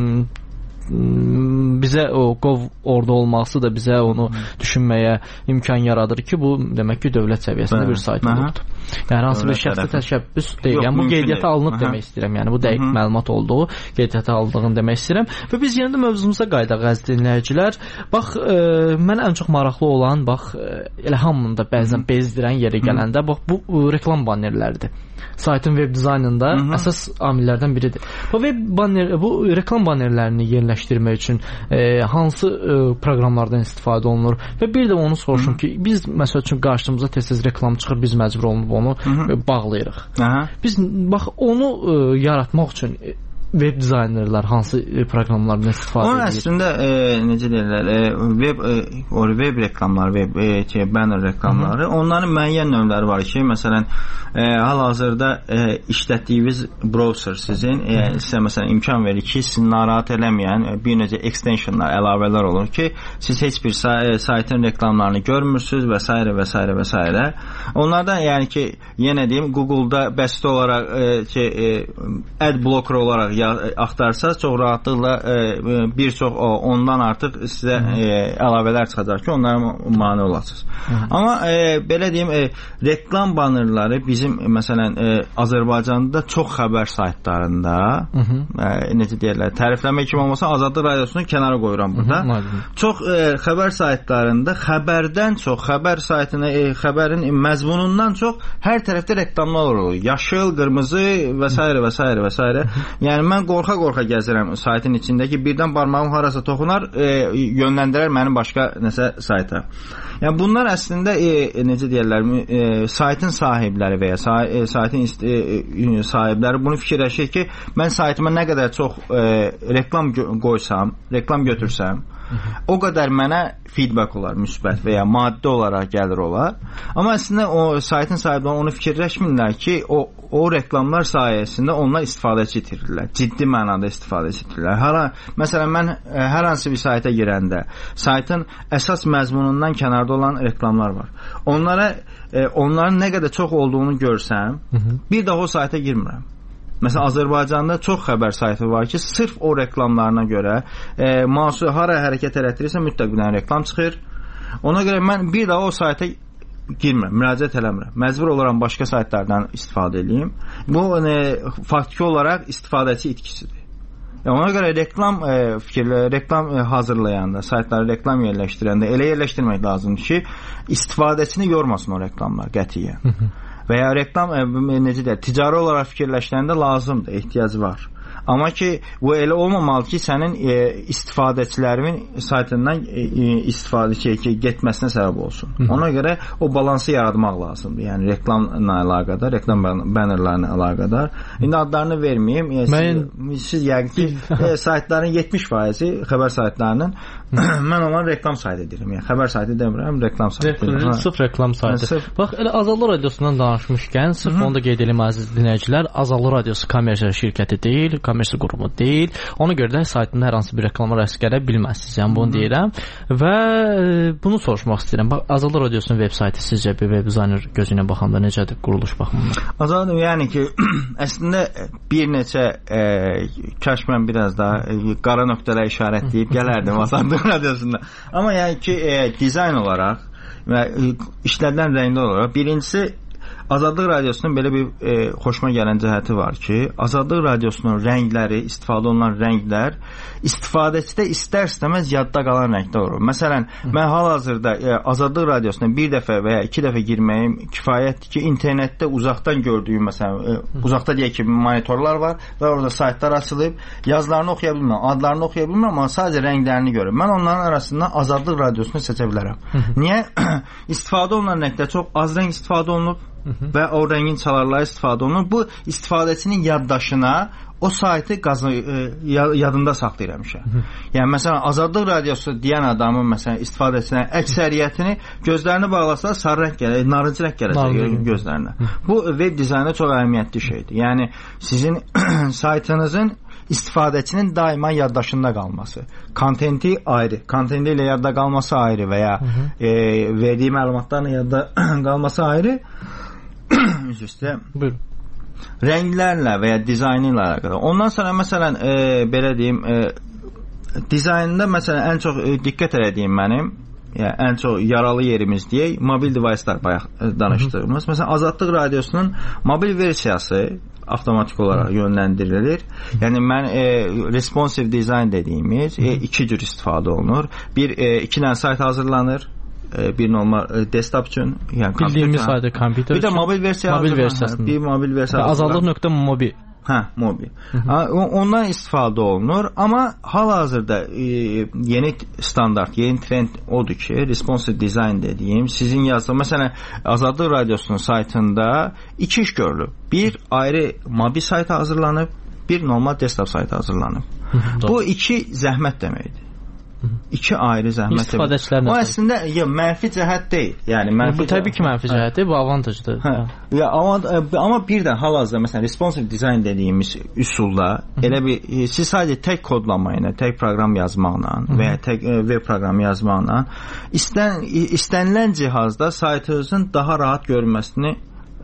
bizə o Gov orada olması da bizə onu düşünməyə imkan yaradır ki, bu demək ki, dövlət səviyyəsində bir sayt olubdur. Yəni hansı bir şəxsi təşəbbüs deyil. Yəni bu qeydiyyata alınıb demək istəyirəm. Yəni bu dəqiq məlumat olduğu qeydiyyata alındığını demək istəyirəm. Və biz yenə də mövzumuza qayıdaq əziz dinləyicilər. Bax, mən ən çox maraqlı olan, bax, elə hamını da bəzən bezdirən yerə gələndə, bax bu reklam bannerləridir. Saytın web dizaynında əsas amillərdən biridir. Bu reklam bannerlərini yerləşdirmək üçün hansı proqramlardan istifadə olunur və bir də onu soruşum ki, biz məsəl üçün qarşımıza tez-tez reklam çıxır, biz məcbur olunub onu bağlayırıq. Biz bax onu yaratmaq üçün web dizaynerlər hansı proqramlardan istifadə edir? Onun əslində necə deyirlər, web reklamları, banner reklamları, onların müəyyən növləri var ki, məsələn, hal-hazırda işlətdiyiniz browser sizin sizə məsələn imkan verir ki, sizi narahat eləməyən bir necə extensionlar, əlavələr olur ki, siz heç bir saytın reklamlarını görmürsünüz və s. və s. və s. Onlardan yəni ki, yenə deyim, Google-da bəsit olaraq ad blocker olaraq axtarsaz, çox rahatlıqla bir çox ondan artıq sizə əlavələr çıxacaq ki, onlara mane olasınız. Amma belə deyim, reklam bannerları bizim məsələn Azərbaycanda çox xəbər saytlarında necə deyirlər, tərifləmək kimi olmasa Azadlıq Radiosunu kənara qoyuram burada. Çox xəbər saytlarında xəbərdən çox, xəbər saytına xəbərin məzmunundan çox hər tərəfdə reklamlar olur. Yaşıl, qırmızı və s. və s. və s. Yəni mən qorxa-qorxa gəzirəm saytın içindəki, birdən barmağım harasa toxunar, yönləndirər mənim başqa nəsə sayta. Yəni bunlar əslində necə deyirlər, saytın sahibləri və ya saytın sahibləri bunu fikirləşir ki, mən saytıma nə qədər çox reklam qoysam, reklam götürsəm, o qədər mənə feedback olar, müsbət və ya maddi olaraq gəlir olar. Amma əslində o saytın sahibləri onu fikirləşmirlər ki, o reklamlar sayəsində onlar istifadəçi itirirlər. Ciddi mənada istifadəçi itirirlər. Məsələn, mən hər hansı bir sayta girəndə saytın əsas məzmunundan kənarda olan reklamlar var. Onların nə qədər çox olduğunu görsəm, bir daha o sayta girmirəm. Məsələn, Azərbaycanda çox xəbər saytı var ki, sırf o reklamlarına görə mahsul hara hərəkət elətdirirsə mütləq bir dənə reklam çıxır. Ona görə mən bir daha o sayta girmirəm, müraciət eləmirəm. Məcbur olaram başqa saytlardan istifadə edeyim. Bu faktiki olaraq istifadəçi itkisidir. Ona görə reklam hazırlayanda, saytları reklam yerləşdirəndə elə yerləşdirmək lazımdır ki, istifadəçini yormasın o reklamlar qətiyyən. Və ya reklam necə deyək, ticari olaraq fikirləşəndə lazımdır, ehtiyacı var. Amma ki, bu elə olmamalı ki, sənin istifadəçilərin saytından istifadə getməsinə səbəb olsun. Ona görə o balansı yaratmaq lazımdır. Yəni reklamla əlaqədar, reklam bannerlarına əlaqədar. İndi adlarını verməyim. Siz yəqin ki, saytların 70%-i xəbər saytlarının mən onları reklam saytı edirəm. Yəni xəbər saytı demirəm, reklam saytı. Sırf reklam saytı. Bax, elə Azadlıq Radiosundan danışmışkən, sırf onu da qeyd edelim əziz dinləyicilər, Azadlıq Radiosu kommersiya şirkəti deyil, kommersiya qurumu deyil. Ona görə də saytında hər hansı bir reklamlar əks gələ bilməzsiniz. Yəni bunu deyirəm və bunu soruşmaq istəyirəm. Bax, Azadlıq Radiosunun veb saytı sizcə bir veb dizayner gözünə baxanda necədir quruluş baxımından? Azadlıq, yəni ki, əslində bir neçə kaş mən biraz daha qara nöqtələ işarətləyib gələrdim Azadlıq Radiosunda. Amma yəni ki, dizayn olaraq və işlədilən rəngli olaraq birincisi Azadlıq Radiosunun belə bir xoşuma gələn cəhəti var ki, Azadlıq Radiosunun rəngləri, istifadə olunan rənglər istifadəçidə istər-istəməz yadda qalan rəngdə olur. Məsələn, mən hal-hazırda Azadlıq Radiosuna bir dəfə və ya iki dəfə girməyim kifayətdir ki, internetdə uzaqdan gördüyüm, məsələn, uzaqda deyək ki, monitorlar var və orada saytlar açılıb, yazılarını oxuya bilmirəm, adlarını oxuya bilmirəm, amma sadəcə rənglərini görürəm. Mən onların arasında Azadlıq Radiosunu seçə bilərəm. Niyə? İstifadə olunan rəngdə çox az rəng istifadə olunub və o rəngin çalarları istifadə olunur. Bu istifadəçinin yaddaşına o saytı yadında saxlayır həmişə. Yəni məsələn Azadlıq Radiosu deyən adamın məsələn istifadəçilərin əksəriyyətini gözlərini bağlasa sarı rəng gələcək, narıncı rəng gələcək gözlərinə. Bu web dizaynda çox əhəmiyyətli şeydir. Yəni sizin saytınızın istifadəçinin daima yaddaşında qalması. Kontenti ayrı, kontenti ilə yadda qalması ayrı və ya verdiyi məlumatlarla yadda qalması ayrı. Buyurun. Rənglərlə və ya dizaynı ilə əlaqədar. Ondan sonra məsələn belə deyim, dizaynında məsələn ən çox diqqət etdiyim mənim, yəni ən çox yaralı yerimiz deyək, mobil devicelər bayaq danışdığımız. Məsələn Azadlıq Radiosunun mobil versiyası avtomatik olaraq yönləndirilir. Yəni mən responsive design dediyimiz iki cür istifadə olunur. İki dənə sayt hazırlanır. Bir normal desktop üçün, yəni bildiyimiz sayda kompüter. Bir də mobil versiyası. Bir mobil versiyası. Azadlıq.mobi. Mobi. Ondan istifadə olunur, amma hal-hazırda yeni standart, yeni trend odur ki, responsive design dediyim, sizin yazdığınız, məsələn, Azadlıq Radiosunun saytında iki iş görülür. Bir ayrı mobil sayt hazırlanıb, bir normal desktop sayt hazırlanıb. Bu iki zəhmət deməkdir. İki ayrı zəhmət. İstifadəçilərlə. O əslində mənfi cəhət deyil. Yəni bu təbii ki, mənfi cəhətdir, bu avantajdır. Amma birdən hal-hazırda məsələn responsive design dediyimiz üsulda elə bir siz sadəcə tək kodlama ilə, tək proqram yazmaqla və ya tək web proqramı yazmaqla istənilən cihazda saytınızın daha rahat görünməsini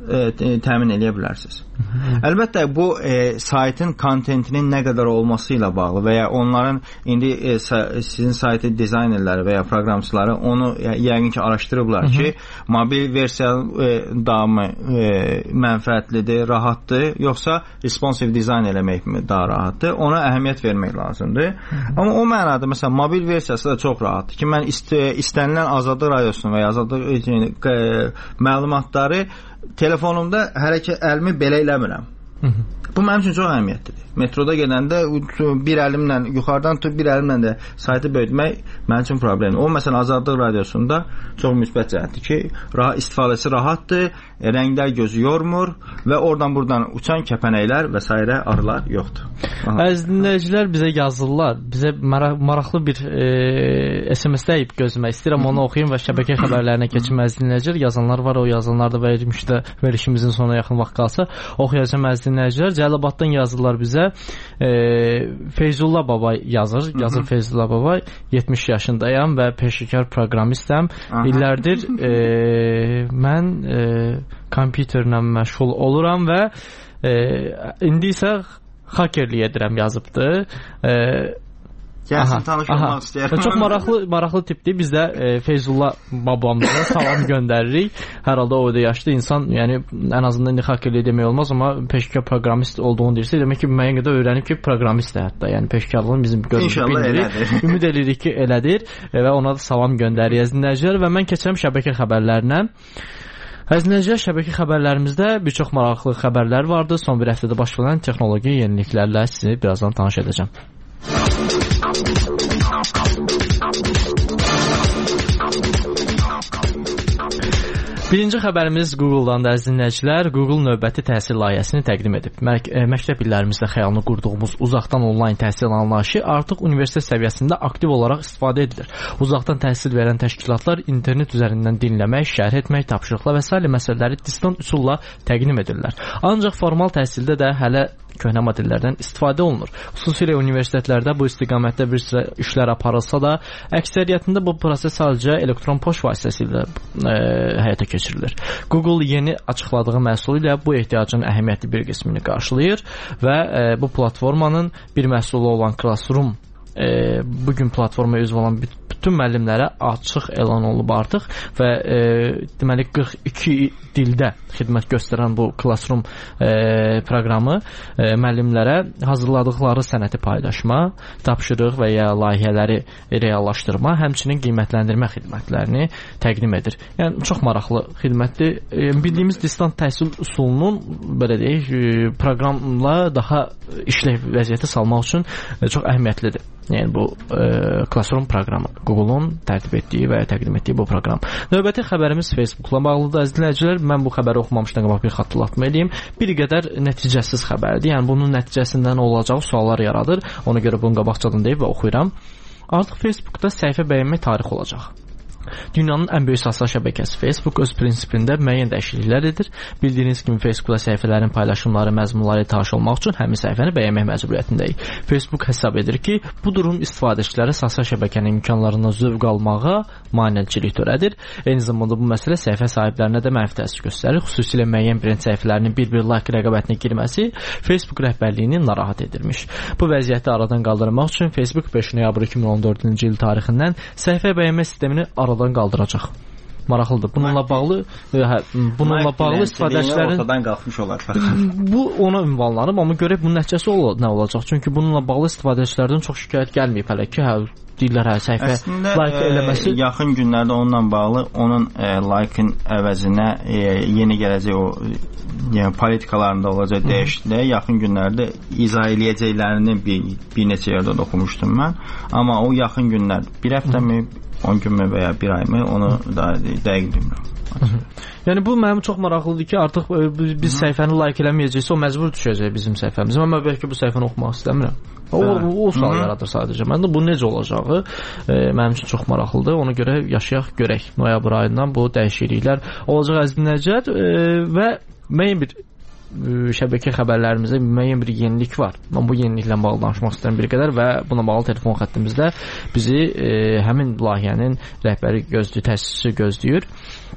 təmin edə bilərsiniz. Əlbəttə bu saytın kontentinin nə qədər olması ilə bağlı və ya onların indi sizin saytın dizaynerləri və ya proqramçıları onu yəqin ki araşdırıblar ki, mobil versiya daha mənfəətlidir, rahatdır, yoxsa responsive dizayn eləmək daha rahatdır. Ona əhəmiyyət vermək lazımdır. Amma o mənada məsələn mobil versiyası da çox rahatdır ki, mən istənilən Azadlıq Radiosunu və ya Azadlıq məlumatları telefonumda əlimi belə eləmirəm. Bu mənim üçün çox əhəmiyyətlidir. Metroda gedəndə bir əlimlə yuxarıdan tutub bir əlimlə də saytı böyütmək mənim üçün problemdir. O məsələn Azadlıq Radiosunda çox müsbət cəhətdir ki, istifadəsi rahatdır, rənglər gözü yormur və oradan buradan uçan kəpənəklər və s. arılar yoxdur. Əziz dinləyicilər bizə yazırlar. Bizə maraqlı bir SMS deyib gözləmək istəyirəm. Onu oxuyum və şəbəkə xəbərlərinə keçim. Əziz dinləyicilər yazanlar var. O yazanlar da verilişimizin sonuna yaxın vaxt qalsa oxuyacağım əziz dinləyicilər. Cəlilabaddan yazırlar bizə. Feyzullah Baba yazır. Yazır Feyzullah Baba. 70 yaşındayam və peşəkar proqramistəm. İllərdir mən kompüterlə məşğul oluram və indi isə hakerlik edirəm yazıbdır. Gəlsin, tanış olmaq istəyirəm. Çox maraqlı tipdir. Biz də Feyzullah babamıza salam göndəririk. Hər halda o da yaşlı insan, yəni ən azından indi hakerlik demək olmaz, amma peşəkar proqramist olduğunu deyirsə, demək ki, müəyyən qədər öyrənib ki, proqramistdir hətta. Yəni peşəkarlığın bizim görmüşük. Ümid edirik ki, elədir və ona da salam göndəririk dinləyicilər və mən keçirəm şəbəkə xəbərlərinə. Əziz şəbəkə xəbərlərimizdə bir çox maraqlı xəbərlər vardı. Son bir həftədə baş verən texnoloji yeniliklərlə sizi birazdan tanış edəcəm. Birinci xəbərimiz Google-dan da əziz dinləyicilər. Google növbəti təhsil layihəsini təqdim edib. Məktəb illərimizdə xəyalını qurduğumuz uzaqdan onlayn təhsil anlayışı artıq universitet səviyyəsində aktiv olaraq istifadə edilir. Uzaqdan təhsil verən təşkilatlar internet üzərindən dinləmək, şərh etmək, tapşırıqlar və s. məsələləri distant üsulla təqdim edirlər. Ancaq formal təhsildə də hələ köhnə modellərdən istifadə olunur. Xüsusilə universitetlərdə bu istiqamətdə bir sıra işlər aparılsa da, əksəriyyətində bu proses sadəcə elektron poçt vasitəsilə həyata keçirilir. Google yeni açıqladığı məhsul ilə bu ehtiyacın əhəmiyyətli bir qismini qarşılayır və bu platformanın bir məhsulu olan Classroom bugün platformaya üzv olan bütün müəllimlərə açıq elan olunub artıq və deməli 42 dildə xidmət göstərən bu Classroom proqramı müəllimlərə hazırladıqları sənəti paylaşma, tapşırıq və ya layihələri reallaşdırma, həmçinin qiymətləndirmə xidmətlərini təqdim edir. Yəni çox maraqlı xidmətdir. Bildiyimiz distant təhsil üsulunun belə deyək, proqramla daha işləv vəziyyətə salmaq üçün çox əhəmiyyətlidir. Yəni bu Classroom proqramı, Google-un tərtib etdiyi və təqdim etdiyi bu proqram. Növbəti xəbərimiz Facebook-la bağlıdır. Əziz dinləyicilər, mən bu xəbəri oxumamışdan qabaq bir xatırlatma edeyim. Bir qədər nəticəsiz xəbərdir. Yəni bunun nəticəsində nə olacağı suallar yaradır. Ona görə bunu qabaqcadan deyib və oxuyuram. Artıq Facebookda səhifə bəyənmək tarixi olacaq. Dünyanın ən böyük sosial şəbəkəsi Facebook öz prinsipində müəyyən dəyişikliklər edir. Bildiyiniz kimi Facebookda səhifələrin paylaşımları, məzmunları tanış olmaq üçün həmin səhifəni bəyənmək məcburiyyətindəyik. Facebook hesab edir ki, bu durum istifadəçilərə sosial şəbəkənin imkanlarından zövq almağa maneçilik törədir. Eyni zamanda bu məsələ səhifə sahiblərinə də mənfi təsir göstərir. Xüsusilə müəyyən brend səhifələrinin bir-bir like rəqabətinə girməsi Facebook rəhbərliyini narahat edirmiş. Bu vəziyyəti aradan qaldırmaq üçün Facebook 5 noyabr 2014-cü il tarixindən səhifə bəyənmə sistemini aradan qaldıracaq. Maraqlıdır. Bununla bağlı istifadəçilərin ortadan qalxmış olar. Bu ona ünvanlanıb, amma görək bunun nəticəsi nə olacaq? Çünki bununla bağlı istifadəçilərdən çox şikayət gəlməyib hələ ki, deyirlər səhifə like eləməsi. Yaxın günlərdə onunla bağlı onun like-ın əvəzinə yeni gələcək o yəni politikalarında olacaq dəyişikliklər yaxın günlərdə izah eləyəcəklərini bir neçə yerdə oxumuşdum mən. Amma o yaxın günlər bir həftəmi 10 günmü və ya bir ayımı onu da dəqiq bilmirəm. Yəni bu mənim çox maraqlıdır ki, artıq biz səhifəni like eləməyəcəksə o məcbur düşəcək bizim səhifəmizə. Amma bəlkə bu səhifəni oxumaq istəmirəm. O sual yaradır sadəcə. Məndə bu necə olacağı mənim üçün çox maraqlıdır. Ona görə yaşayaq, görək. Noyabr ayından bu dəyişikliklər olacaq əziz dinləyicilər və müəyyən bir şəbəkə xəbərlərimizdə müəyyən bir yenilik var. Mən bu yeniliklə bağlı danışmaq istəyirəm bir qədər və buna bağlı telefon xəttimizdə bizi həmin layihənin rəhbəri gözləyir, təsisçisi gözləyir.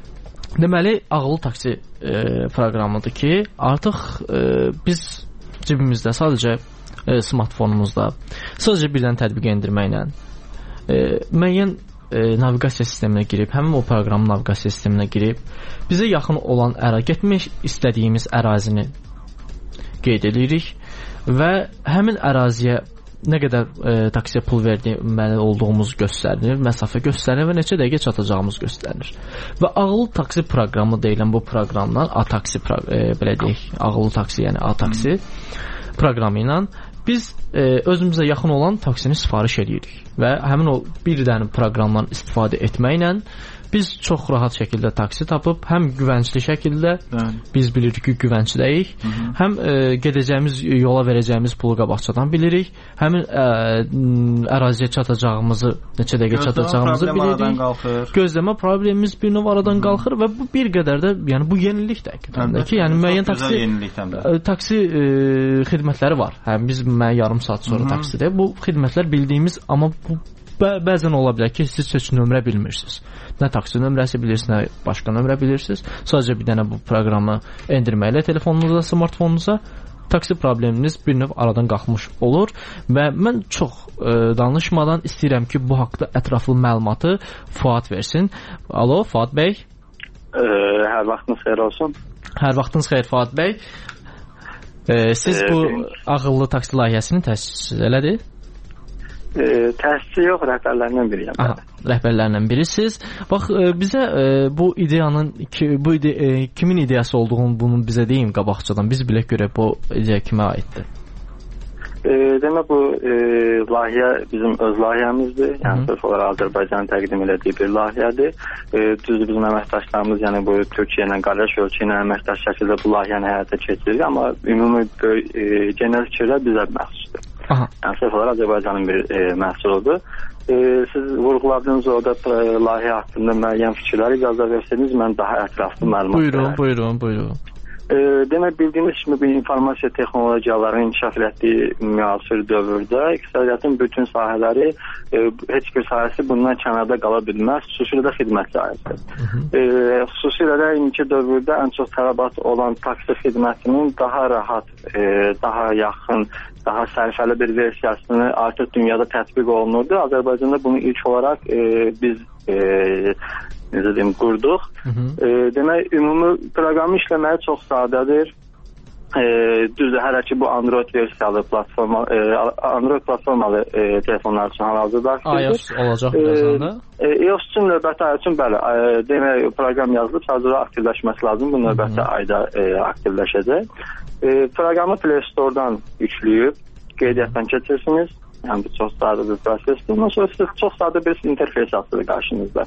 Deməli, ağıllı taksi proqramıdır ki, artıq biz cibimizdə sadəcə smartfonumuzda sadəcə bir dənə tətbiq endirməklə müəyyən naviqasiya sisteminə girib, həmin o proqramın naviqasiya sisteminə girib, bizə yaxın olan getmək istədiyimiz ərazini qeyd edirik və həmin əraziyə nə qədər taksiyə pul verməli olduğumuz göstərilir, məsafə göstərilir və neçə dəqiqə çatacağımız göstərilir. Və ağıllı taksi proqramı deyilən bu proqramdan A-taksi belə deyək, ağıllı taksi, yəni A-taksi proqramı ilə biz özümüzə yaxın olan taksini sifariş edirik və həmin o bir dənə proqramdan istifadə etməklə biz çox rahat şəkildə taksi tapıb, həm güvəncli şəkildə biz bilirik ki, güvəncdəyik, həm gedəcəyimiz yola verəcəyimiz pulu qabaqcadan bilirik, həmin əraziyə çatacağımızı, neçə dəqiqə çatacağımızı bilirik. Gözləmə problemimiz bir növ aradan qalxır və bu bir qədər də, yəni bu yenilik də ki, yəni müəyyən taksi xidmətləri var. Həm biz yarım saat sonra taksidə bu xidmətlər bildiyimiz, amma bu bəzən ola bilər ki, siz heç nömrə bilmirsiniz. Nə taksi nömrəsi bilirsiniz, nə başqa nömrə bilirsiniz. Sadəcə bir dənə bu proqramı endirməklə telefonunuza, smartfonunuza taksi probleminiz bir növ aradan qalxmış olur və mən çox danışmadan istəyirəm ki, bu haqda ətraflı məlumatı Fuad versin. Alo, Fuad bəy. Hər vaxtınız xeyir olsun. Hər vaxtınız xeyir, Fuad bəy. Siz bu ağıllı taksi layihəsini təsis elədi? Təsisi yox, rəhbərlərindən biriyəm. Rəhbərlərindən birisiz. Bax, bizə bu ideyanın kimin ideyası olduğunu bunu bizə deyin qabaqcadan. Biz bilək görək bu ideya kimə aiddir. Demək, bu layihə bizim öz layihəmizdir. Yəni, sırf olaraq Azərbaycanın təqdim elədiyi bir layihədir. Düzdür, bizim əməkdaşlarımız, yəni bu Türkiyə ilə, qardaş ölkə ilə əməkdaş şəkildə bu layihəni həyata keçirir. Amma ümumi genel fikirlər bizə məxsusdur. Yəni, sırf olaraq Azərbaycanın bir məhsuludur. Siz vurğuladığınız orada layihə haqqında müəyyən fikirləri icazə verseniz, mən daha ətraflı məlumat verəm. Buyurun. Demək, bildiyimiz kimi bir informasiya texnologiyalarının inkişaf etdiyi müasir dövrdə iqtisadiyyatın bütün sahələri, heç bir sahəsi bundan kənarda qala bilməz, xüsusilə də xidmət sahəsi. Xüsusilə də indiki dövrdə ən çox tələbat olan taksi xidmətinin daha rahat, daha yaxın, daha sərfəli bir versiyasını artıq dünyada tətbiq olunurdu. Azərbaycanda bunu ilk olaraq biz necə deyim, qurduq. Demək, ümumi proqramı işləməyi çox sadədir. Düzdür, hələ ki bu Android versiyalı Android platformalı telefonlar üçün hal-hazırda aktivdir. iOS olacaq birazdan da? iOS üçün növbəti ay üçün bəli, demək, proqram yazılıb, sadəcə aktivləşməsi lazım. Bu növbəti ayda aktivləşəcək. Proqramı Play Store-dan yükləyib, qeydiyyatdan keçirsiniz. Yəni, bu çox sadə bir prosesdir. Ondan sonra siz çox sadə bir interfeys açılır qarşınızda.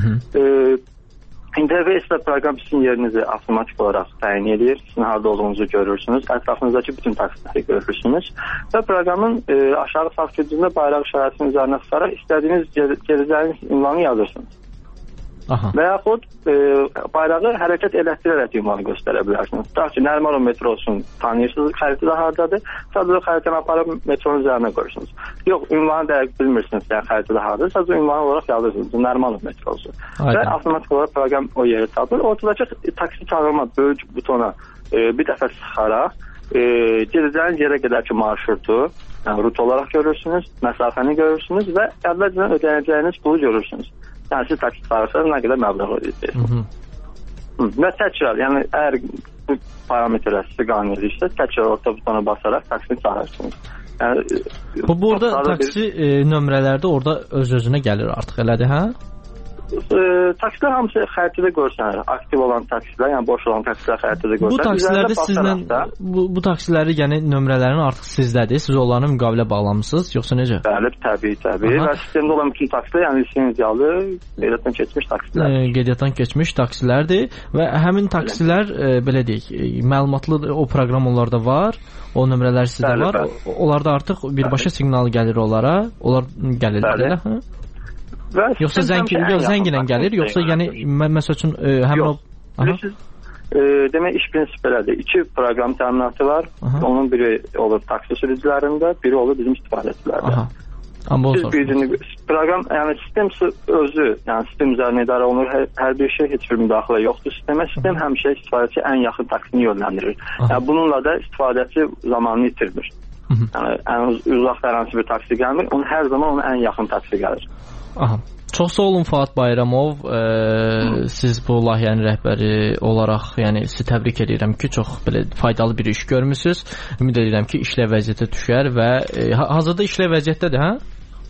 İnterfeysdə proqram sizin yerinizi avtomatik olaraq təyin edir. Sizin harada olduğunuzu görürsünüz. Ətrafınızdakı bütün taksiləri görürsünüz. Və proqramın aşağı sağ küncündə bayraq işarəsinin üzərinə sıxaraq istədiyiniz gedəcəyiniz ünvanı yazırsınız. Və yaxud bayrağı hərəkət elətdirərək ünvanı göstərə bilərsiniz. Tutaq ki, Nərmanov metrosun tanıyırsınız, xəritədə haradadır. Sadəcə xəritəni aparıb metronun üzərinə qoyursunuz. Yox, ünvanı dəqiq bilmirsiniz, yəni xəritədə haradadır. Sadəcə ünvanı olaraq yazırsınız. Nərmanov metrosu. Və avtomatik olaraq proqram o yeri tapır. Ortadakı taksi çağırma böyük butona bir dəfə sıxaraq gedəcəyiniz yerə qədərki marşrutu, yəni rut olaraq görürsünüz, məsafəni görürsünüz və əvvəlcədən ödənəcəyiniz pulu görürsünüz. Yəni, siz taksi çağırsanız nə qədər məbləğ ödəyəcəksiniz. Və təkrar, yəni əgər bu parametrlər sizi qane edirsə, təkrar orta butona basaraq taksini çağırırsınız. Yəni, burada taksi nömrələrdə orada öz-özünə gəlir artıq, elədir, hə? Taksilər hamısı xəritədə görsənir. Aktiv olan taksilər, yəni boş olan taksilər xəritədə görsənir. Bu taksilərdə sizlə bu taksiləri, yəni nömrələrin artıq sizdədir. Siz onlarla müqavilə bağlamısınız, yoxsa necə? Bəli, təbii. Və sistemdə olan bütün taksilər, yəni lisenziyalı, qeydiyyatdan keçmiş taksilər. Qeydiyyatdan keçmiş taksilərdir və həmin taksilər belə deyək, məlumatlı o proqram onlarda var. O nömrələr sizdə var. Onlarda artıq birbaşa siqnal gəlir onlara. Onlar gəlirlər, hə? Yoxsa zənglə gəlir, yoxsa yəni məsəl üçün həmin o... Demək, iş prinsipi belədir. 2 proqram təminatı var. Onun biri olur taksi sürücülərində, biri olur bizim istifadəçilərdə. Proqram, yəni sistem özü, yəni sistem üzərinə idarə olunur. Hər bir şey, heç bir müdaxilə yoxdur sistemə. Sistem həmişə istifadəçi ən yaxın taksini yönləndirir. Yəni bununla da istifadəçi zamanını itirmir. Yəni ən uzaq hər hansı bir taksi gəlmir, onun hər zaman onun ən yaxın taksi gəlir. Aha. Çox sağ olun Fuad Bayramov. Siz bu layihənin rəhbəri olaraq, yəni sizi təbrik edirəm ki, çox belə faydalı bir iş görmüsünüz. Ümid edirəm ki, işlə vəziyyətə düşər və hazırda işlə vəziyyətdədir, hə?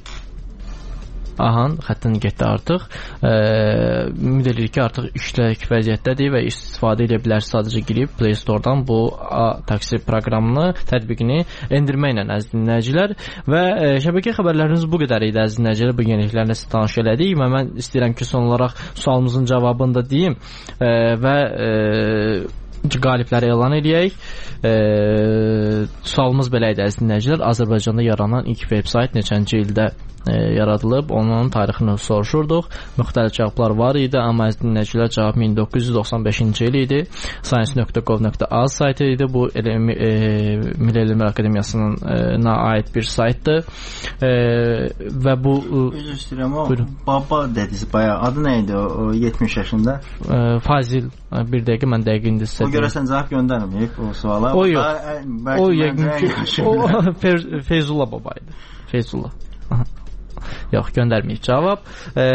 Aha, xəttin getdi artıq. Ümid edirik ki, artıq işlək vəziyyətdədir və istifadə edə bilər. Sadəcə girib Play Store-dan bu taksi proqramını, tətbiqini endirməklə əziz dinləyicilər. Və şəbəkə xəbərləriniz bu qədər idi əziz dinləyicilər. Bu yeniliklərlə sizə tanış elədik və mən istəyirəm ki, son olaraq sualımızın cavabını da deyim və qalibləri elan edək. Sualımız belə idi əziz dinləyicilər. Azərbaycanda yaranan ilk veb-sayt neçənci ildə yaradılıb, onun tarixini soruşurduq. Müxtəlif cavablar var idi, amma əziz dinləyicilər cavab 1995-ci il idi. Science.gov.az saytı idi. Bu Milli Elmlər Akademiyasına aid bir saytdır. Və bu üzr istəyirəm, o baba dediniz bayağı. Adı nə idi o 70 yaşında? Fazil. Bir dəqiqə mən dəqiq indi sizə. O görəsən cavab göndərməyib o suala. O yox. O yəqin ki Feyzullah baba idi. Feyzullah. Yox, göndərməyib cavab.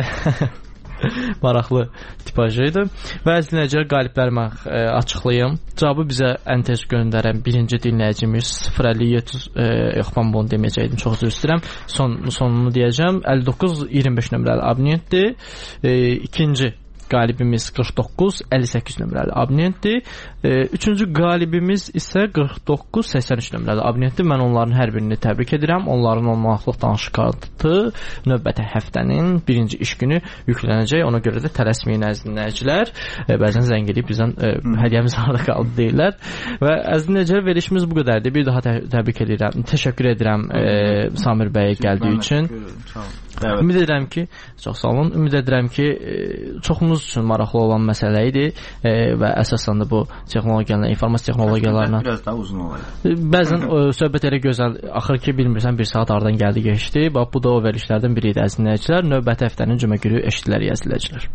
Maraqlı tipajı idi. Və əziz dinləyicilər, qalibləri mən açıqlayım. Cavabı bizə ən tez göndərən birinci dinləyicimiz 057 yox, mən bunu deməyəcəkdim, çox üzr istəyirəm. Sonunu deyəcəm. 59-25 nömrəli abonentdir. İkinci qalibimiz 49-58 nömrəli abonentdir. Üçüncü qalibimiz isə 49-83 nömrəli abonentdir. Mən onların hər birini təbrik edirəm. Onların 10 manatlıq danışıq kartı növbəti həftənin birinci iş günü yüklənəcək. Ona görə də tələsməyin əziz dinləyicilər. Bəzən zəng edib bizdən hədiyyəmiz harada qaldı deyirlər. Və əziz dinləyicilər, verilişimiz bu qədərdir. Bir daha təbrik edirəm. Təşəkkür edirəm Samir bəyə gəldiyi üçün. Ümid edirəm ki, çox sağ olun. Ümid edirəm ki, çoxumuz üçün maraqlı olan məsələ idi və əsasən də bu texnologiyalarla, informasiya texnologiyalarına biraz daha uzun olaydı. Bəzən söhbət elə gözəl axır ki, bilmirsən 1 saat aradan gəldi keçdi. Bax bu da o verilişlərdən biri idi əziz dinləyicilər. Növbəti həftənin cümə günü eşidilir əziz dinləyicilər.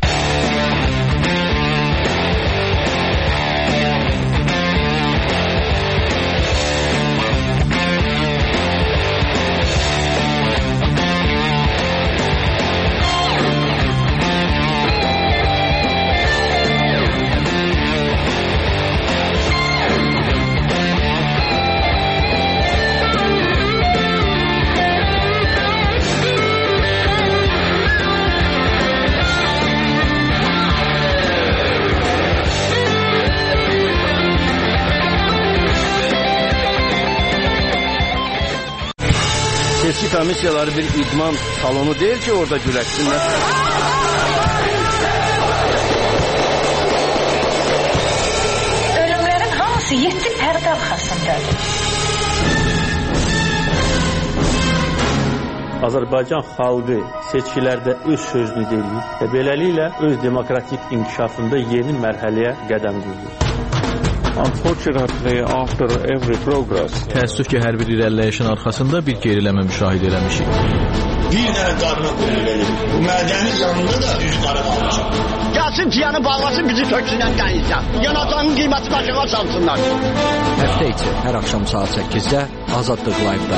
Komissiyaları bir idman salonu değil ki orada güləşsinlər. Ölümlərin hamısı 7 pərdə arxasındadır. Azərbaycan xalqı seçkilərdə öz sözünü deyir və beləliklə öz demokratik inkişafında yeni mərhələyə qədəm qoyur. Unfortunately, after every progress, təəssüf ki, hər bir irəliləyişin arxasında bir geriləmə müşahidə eləmişik. Bir dənə qarına qulluq edir. Bu mədənin yanında da düz qarı qalmışıq. Gəlsin piyanı bağlasın, bizi töksünən qənizdən. Yanacağının qiyməti başına salsınlar. Həftə içi hər axşam saat 8-də Azadlıq Live-da.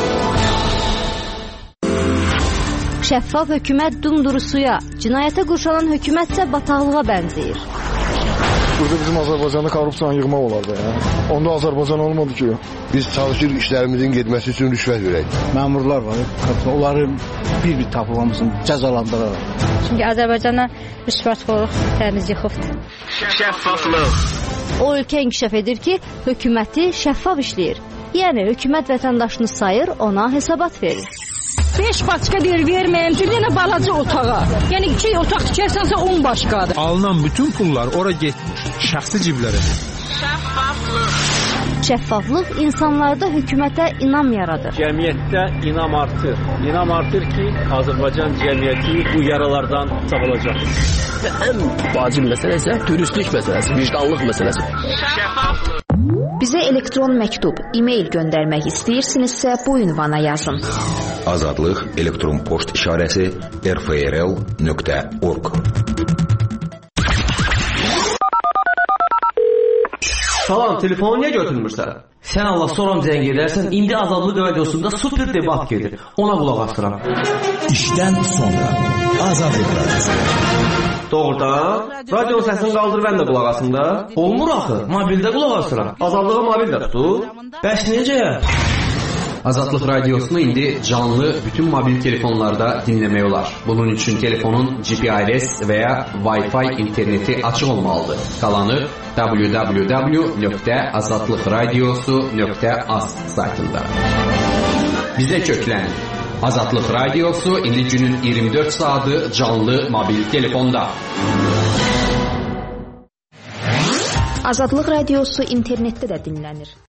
Şəffaf hökumət dumduru suya, cinayətə qurşanan hökumətsə bataqlığa bənzəyir. Burada bizim Azərbaycanda korrupsiyanı yığmaq olardı. Onda Azərbaycan olmadı ki. Biz çalışırıq işlərimizin getməsi üçün rüşvət verək. Məmurlar var, onları bir tapılmamızın cəzalandıraraq. Çünki Azərbaycana rüşvətxorluq təmiz yıxıbdır. Şəffaflıq. O ölkə inkişaf edir ki, hökuməti şəffaf işləyir. Yəni hökumət vətəndaşını sayır, ona hesabat verir. 5 başqa verməyən bir dənə balaca otağa. Yəni 2 otaq tikərsənsə 10 başqadır. Alınan bütün pullar ora getmir, şəxsi ciblərə. Şəffaflıq. Şəffaflıq insanlarda hökumətə inam yaradır. Cəmiyyətdə inam artır. İnam artır ki, Azərbaycan cəmiyyəti bu yaralardan sağalacaq. Və ən vacib məsələ isə dürüstlük məsələsi, vicdanlıq məsələsi. Şəffaflıq. Bizə elektron məktub, e-mail göndərmək istəyirsinizsə bu ünvana yazın. Azadlıq elektron poçt işarəsi rfrl.org. Salam, telefonu niyə götürmürsən? Sən Allah soram zəng edərsən, indi Azadlıq radiosunda super debat gedir. Ona qulaq asıram. İşdən sonra Azadlıq radiosu. Doğrudan? Radionun səsini qaldır, mən də qulaq asım da. Olmur axı, mobildə qulaq asıram. Azadlığa mobil də tutur. Bəs necə? Azadlıq radiosunu indi canlı bütün mobil telefonlarda dinləmək olar. Bunun üçün telefonun GPRS və ya Wi-Fi interneti açıq olmalıdır. Qalanı www.azadlıqradiosu.az saytında. Bizə köklənin. Azadlıq radiosu indi günün 24 saatı canlı mobil telefonda. Azadlıq radiosu internetdə də dinlənir.